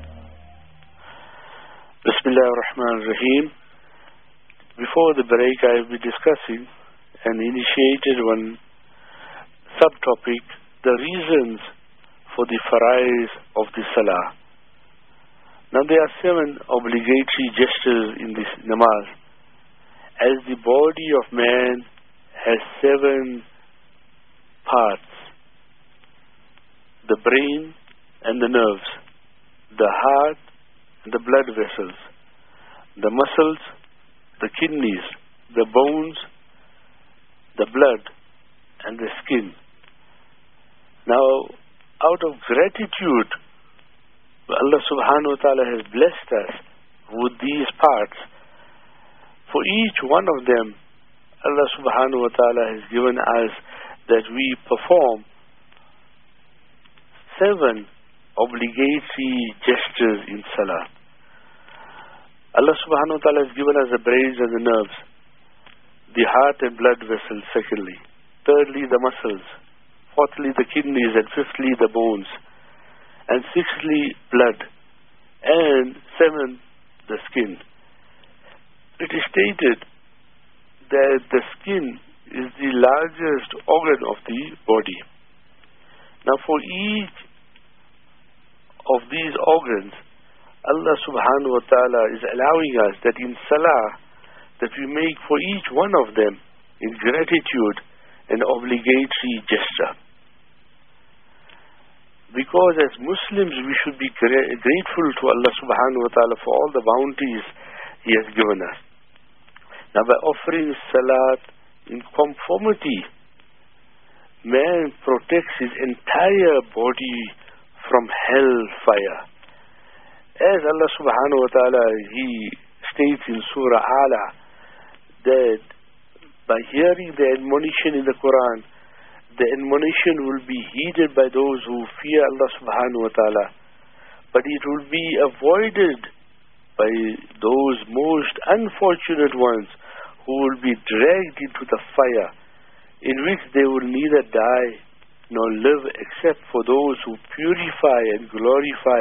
Bismillah ar-Rahman ar-Rahim. Before the break, I will be discussing and initiated one subtopic, the reasons for the farais of the salah. Now there are seven obligatory gestures in this namaz. As the body of man has seven parts, the brain and the nerves, the heart and the blood vessels, the muscles, the kidneys, the bones, the blood, and the skin. Now, out of gratitude, Allah subhanahu wa ta'ala has blessed us with these parts. For each one of them, Allah subhanahu wa ta'ala has given us that we perform seven obligatory gestures in salah. Allah subhanahu wa ta'ala has given us the brains and the nerves, the heart and blood vessels, secondly. Thirdly, the muscles. Fourthly, the kidneys. And fifthly, the bones. And sixthly, blood. And seventh, the skin. It is stated that the skin is the largest organ of the body. Now for each of these organs, Allah subhanahu wa ta'ala is allowing us that in salah, that we make for each one of them in gratitude an obligatory gesture. Because as Muslims we should be gra- grateful to Allah subhanahu wa ta'ala for all the bounties He has given us. Now by offering salat in conformity, man protects his entire body from hellfire. As Allah subhanahu wa ta'ala, He states in Surah Ala that by hearing the admonition in the Quran, the admonition will be heeded by those who fear Allah subhanahu wa ta'ala, but it will be avoided by those most unfortunate ones who will be dragged into the fire, in which they will neither die nor live except for those who purify and glorify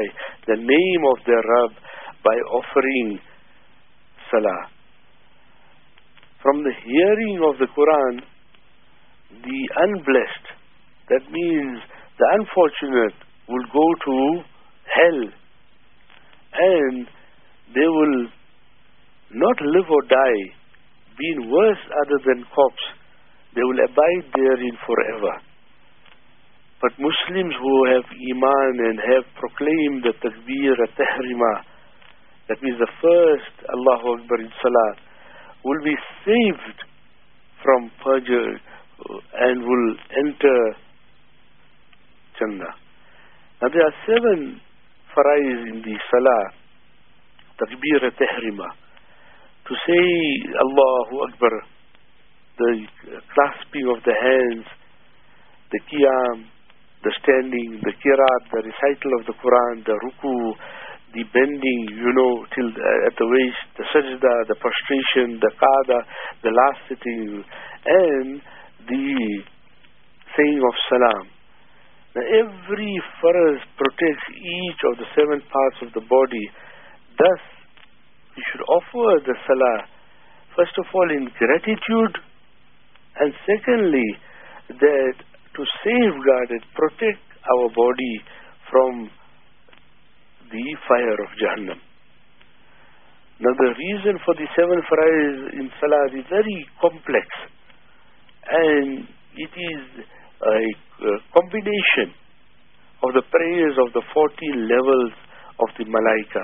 the name of their Rabb by offering salah. From the hearing of the Quran, the unblessed, that means the unfortunate, will go to hell, and they will not live or die, being worse other than corpse. They will abide therein forever. But Muslims who have Iman and have proclaimed the Takbir at-Tahrima, that means the first Allahu Akbar in Salat, will be saved from perjury and will enter Jannah. Now there are seven farais in the Salah, Takbir at-Tahrima. To say Allahu Akbar, the clasping of the hands, the Qiyam, the standing, the Qiraat, the recital of the Quran, the Ruku, the bending, you know, till uh, at the waist, the Sajda, the prostration, the Qada, the last sitting, and the saying of Salam. Now every faraz protects each of the seven parts of the body. Thus, we should offer the Salah, first of all in gratitude, and secondly, that to safeguard and protect our body from the fire of Jahannam. Now the reason for the seven farais in Salah is very complex, and it is a, a combination of the prayers of the fourteen levels of the Malaika.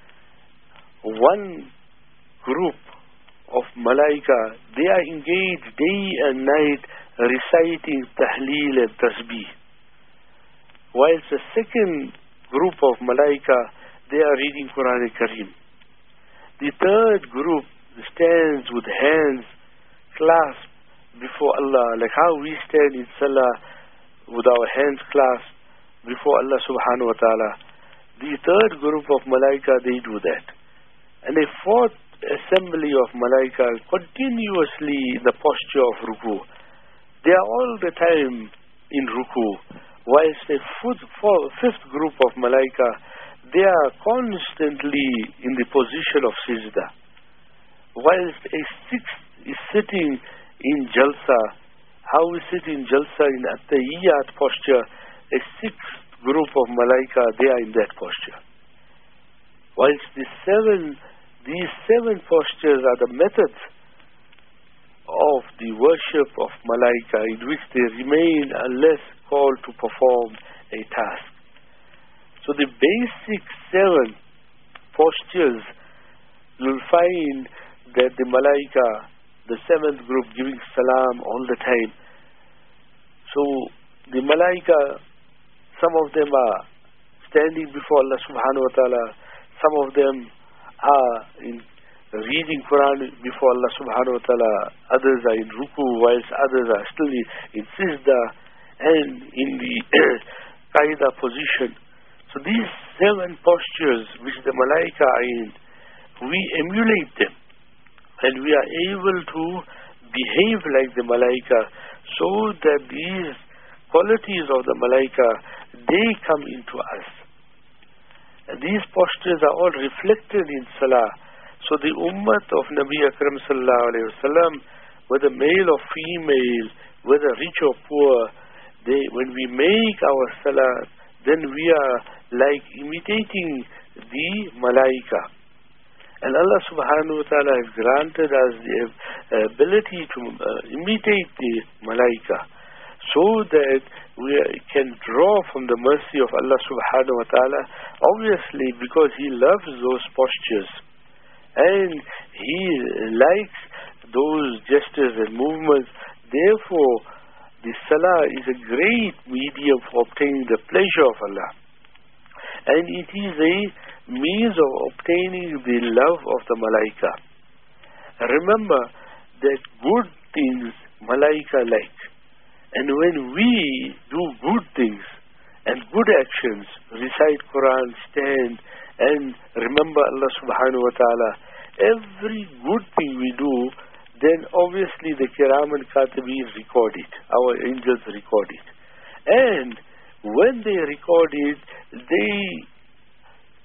One group of Malaika, they are engaged day and night reciting Tahleel and Tasbih, whilst the second group of Malaika, they are reading Quran Kareem. The third group stands with hands clasped before Allah, like how we stand in Salah with our hands clasped before Allah subhanahu wa ta'ala. The third group of Malaika, they do that. And a fourth assembly of Malaika continuously in the posture of Ruku. They are all the time in Ruku, whilst a fifth, fifth group of Malaika, they are constantly in the position of Sajda, whilst a sixth is sitting in Jalsa. How we sit in Jalsa in At-Tahiyyat posture, a sixth group of Malaika, they are in that posture. Whilst the seven, these seven postures are the methods of the worship of Malaika, in which they remain unless called to perform a task. So the basic seven postures, you'll find that the Malaika, the seventh group, giving salam all the time. So the Malaika, some of them are standing before Allah subhanahu wa ta'ala, some of them are in reading Quran before Allah subhanahu wa ta'ala, others are in ruku, whilst others are still in Sajda and in the Qaida position. So these seven postures which the Malaika are in, we emulate them, and we are able to behave like the Malaika, so that these qualities of the Malaika, they come into us. And these postures are all reflected in Salah. So the ummah of Nabi Akram sallallahu alayhi wa sallam, whether male or female, whether rich or poor, they, when we make our Salah, then we are like imitating the Malaika. And Allah subhanahu wa ta'ala has granted us the ability to uh, imitate the Malaika, so that we can draw from the mercy of Allah subhanahu wa ta'ala, obviously because He loves those postures and He likes those gestures and movements. Therefore, the Salah is a great medium for obtaining the pleasure of Allah, and it is a means of obtaining the love of the Malaika. Remember that good things Malaika like, and when we do good things and good actions, recite Quran, stand and remember Allah subhanahu wa ta'ala, every good thing we do, then obviously the Kiram and Katibin record it, our angels record it. And when they record it, they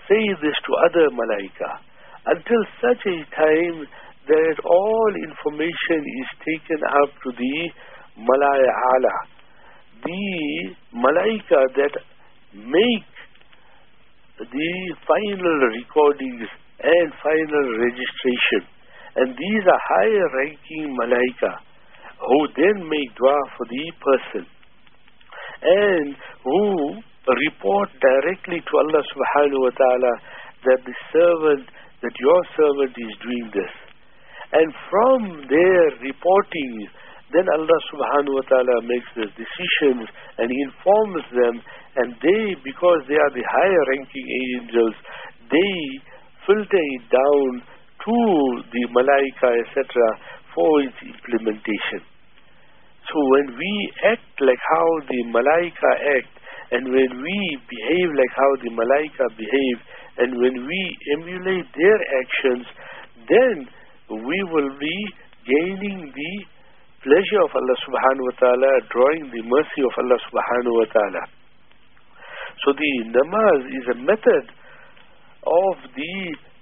say this to other malaika until such a time that all information is taken up to the Malaya Ala, the malaika that make the final recordings and final registration. And these are higher ranking malaika who then make dua for the person and who report directly to Allah subhanahu wa ta'ala that the servant, that your servant is doing this. And from their reporting, then Allah subhanahu wa ta'ala makes the decisions and informs them, and they, because they are the higher ranking angels, they filter it down to the malaika, et cetera, for its implementation. So when we act like how the malaika act, and when we behave like how the malaika behave, and when we emulate their actions, then we will be gaining the pleasure of Allah subhanahu wa ta'ala, drawing the mercy of Allah subhanahu wa ta'ala. So the namaz is a method of the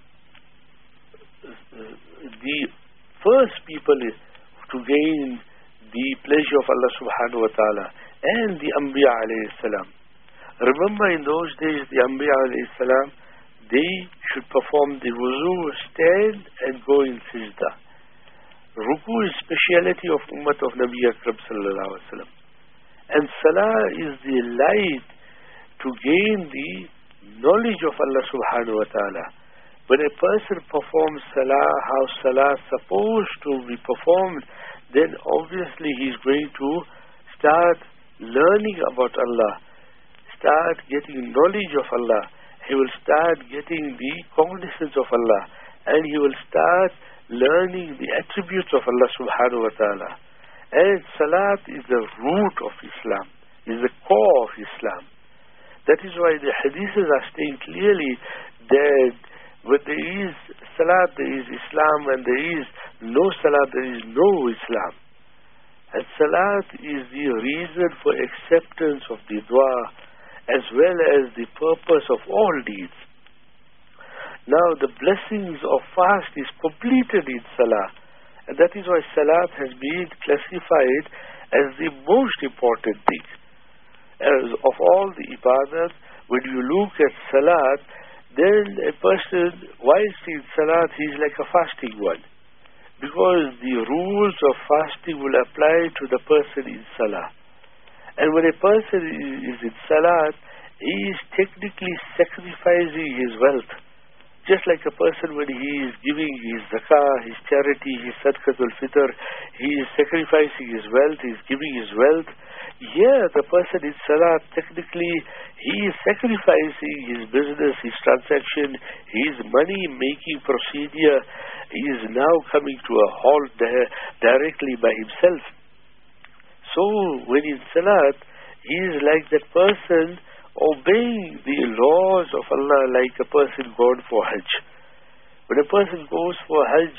the first people to gain the pleasure of Allah subhanahu wa ta'ala and the Anbiya alayhi salam. Remember, in those days the Anbiya alayhi salam, they should perform the wuzu, stand and go in sajda. Ruku is speciality of Ummah of Nabi Akram sallallahu alaihi wasallam. And salah is the light to gain the knowledge of Allah subhanahu wa ta'ala. When a person performs salah, how salah is supposed to be performed, then obviously he is going to start learning about Allah, start getting knowledge of Allah. He will start getting the cognizance of Allah, and he will start learning the attributes of Allah subhanahu wa ta'ala. And salat is the root of Islam, is the core of Islam. That is why the hadiths are saying clearly that when there is salat, there is Islam, and there is no salat, there is no Islam. And salat is the reason for acceptance of the dua, as well as the purpose of all deeds. Now the blessings of fast is completed in salah, and that is why salat has been classified as the most important thing. As of all the ibadat, when you look at salat, then a person, whilst in salat, he is like a fasting one, because the rules of fasting will apply to the person in salah. And when a person is in salat, he is technically sacrificing his wealth. Just like a person when he is giving his zakah, his charity, his sadaqatul fitr, he is sacrificing his wealth, he is giving his wealth. Here the person in salat, technically he is sacrificing his business, his transaction, his money making procedure. He is now coming to a halt there directly by himself. So when in salat, he is like that person obeying the laws of Allah, like a person gone for Hajj. When a person goes for Hajj,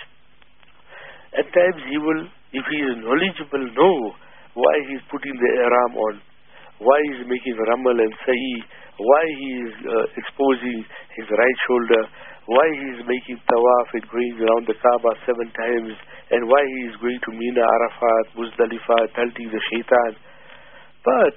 at times he will, if he is knowledgeable, know why he is putting the ihram on, why he is making ramal and sa'i, why he is uh, exposing his right shoulder, why he is making tawaf and going around the Kaaba seven times, and why he is going to Mina, Arafat, Muzdalifah, pelting the shaitan. But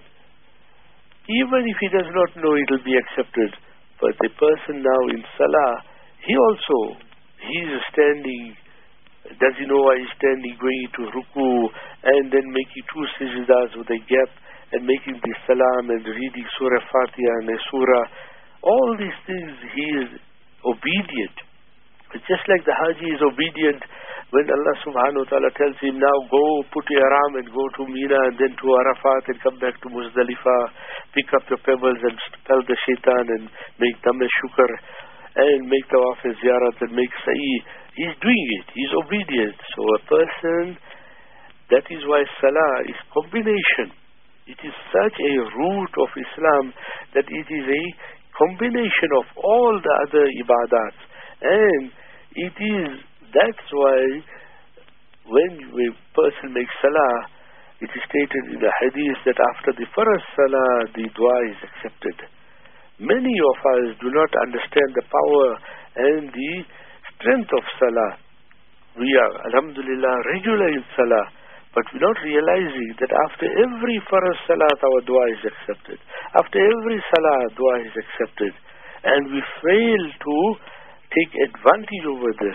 even if he does not know, it will be accepted. But the person now in salah, he also, he is standing, does he know why he is standing, going to ruku, and then making two sajdas with a gap, and making the salam, and reading Surah Fatiha and a surah. All these things, he is obedient. Just like the Haji is obedient when Allah subhanahu wa ta'ala tells him, now go put your ihram and go to Mina and then to Arafat and come back to Muzdalifah, pick up your pebbles and spell the shaitan and make Dam Shukr and make tawaf and ziyarat and make sa'i. He's doing it. He's obedient. So a person, that is why salah is combination. It is such a root of Islam that it is a combination of all the other ibadats. And it is, that's why when a person makes salah, it is stated in the hadith that after the first salah, the dua is accepted. Many of us do not understand the power and the strength of salah. We are, alhamdulillah, regular in salah, but we're not realizing that after every farz salat our dua is accepted. After every salah dua is accepted. And we fail to take advantage over this.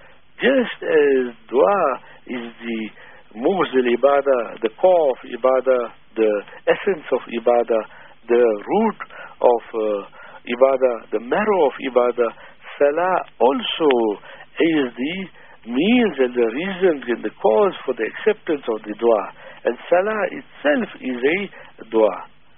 Just as dua is the mughzil ibadah, the core of ibadah, the essence of ibadah, the root of uh, ibadah, the marrow of ibadah, salah also is the means and the reason and the cause for the acceptance of the dua. And salah itself is a dua.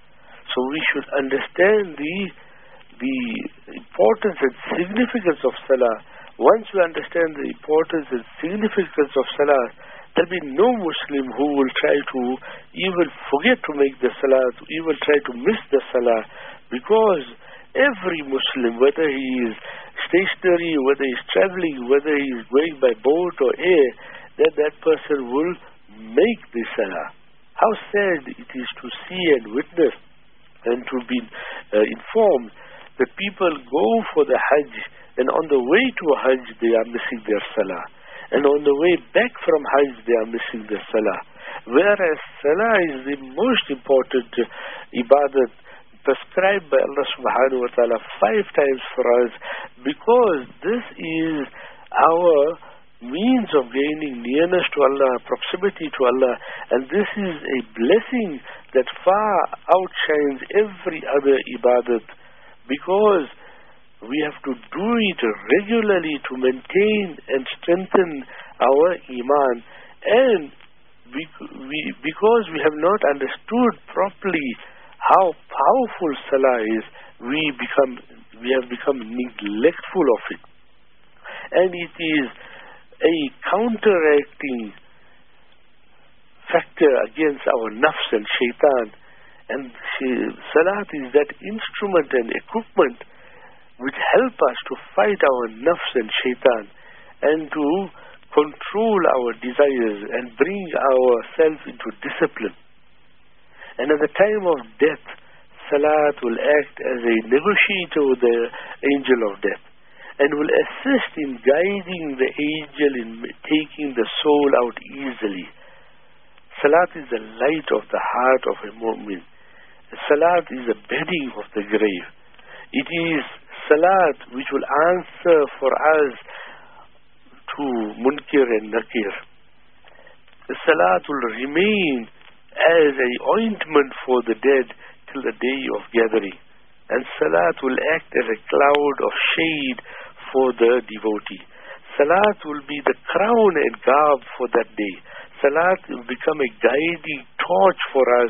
So we should understand the the importance and significance of salah. Once we understand the importance and significance of salah, there will be no Muslim who will try to even forget to make the salah, to even try to miss the salah, because every Muslim, whether he is stationary, whether he is traveling, whether he is going by boat or air, that that person will make the salah. How sad it is to see and witness and to be uh, informed that people go for the Hajj, and on the way to Hajj they are missing their salah, and on the way back from Hajj they are missing their salah, whereas salah is the most important ibadat prescribed by Allah subhanahu wa ta'ala five times for us, because this is our means of gaining nearness to Allah, proximity to Allah, and this is a blessing that far outshines every other ibadat, because we have to do it regularly to maintain and strengthen our iman. And we, we, because we have not understood properly how powerful salah is, we become we have become neglectful of it, and it is a counteracting factor against our nafs and shaitan. And salat is that instrument and equipment which help us to fight our nafs and shaitan, and to control our desires and bring ourselves into discipline. And at the time of death, salat will act as a negotiator with the angel of death, and will assist in guiding the angel in taking the soul out easily. Salat is the light of the heart of a mu'min. Salat is the bedding of the grave. It is salat which will answer for us to munkir and nakir. The salat will remain as an ointment for the dead till the day of gathering, and salat will act as a cloud of shade for the devotee. Salat will be the crown and garb for that day. Salat will become a guiding torch for us,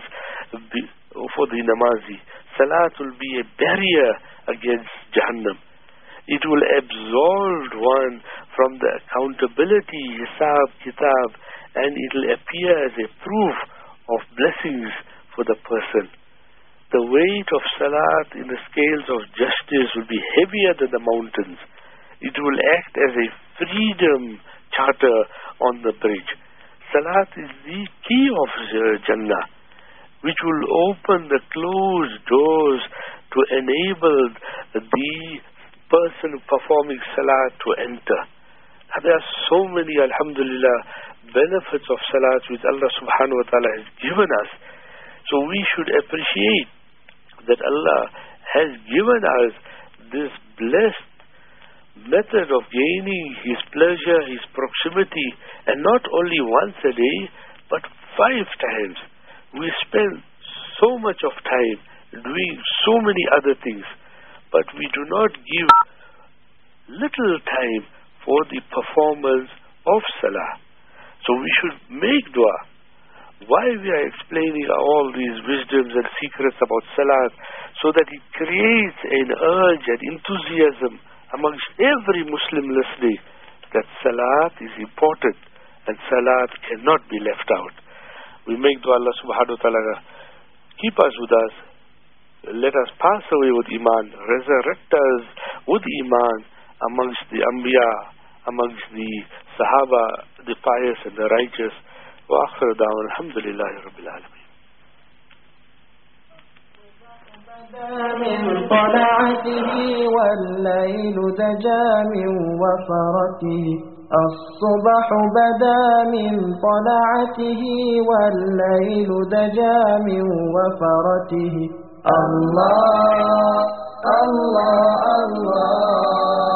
for the namazi. Salat will be a barrier against Jahannam. It will absolve one from the accountability, hisab, kitab, and it will appear as a proof of blessings for the person. The weight of salat in the scales of justice will be heavier than the mountains. It will act as a freedom charter on the bridge. Salat is the key of Jannah, which will open the closed doors to enable the person performing salat to enter. And there are so many, alhamdulillah, benefits of salat which Allah subhanahu wa ta'ala has given us. So we should appreciate that Allah has given us this blessed method of gaining His pleasure, His proximity, and not only once a day, but five times. We spend so much of time doing so many other things, but we do not give little time for the performance of salah. So we should make dua. Why we are explaining all these wisdoms and secrets about salat? So that it creates an urge and enthusiasm amongst every Muslim listening that salat is important and salat cannot be left out. We make dua Allah subhanahu wa ta'ala keep us with us, let us pass away with iman, resurrect us with iman amongst the anbiya, amongst the sahaba, the pious and the righteous. Wa akhir da'wan alhamdulillahi rabbil alameen. من طلعته والليل دجى من وفرته الصبح بدا من طلعته والليل دجى من وفرته الله الله الله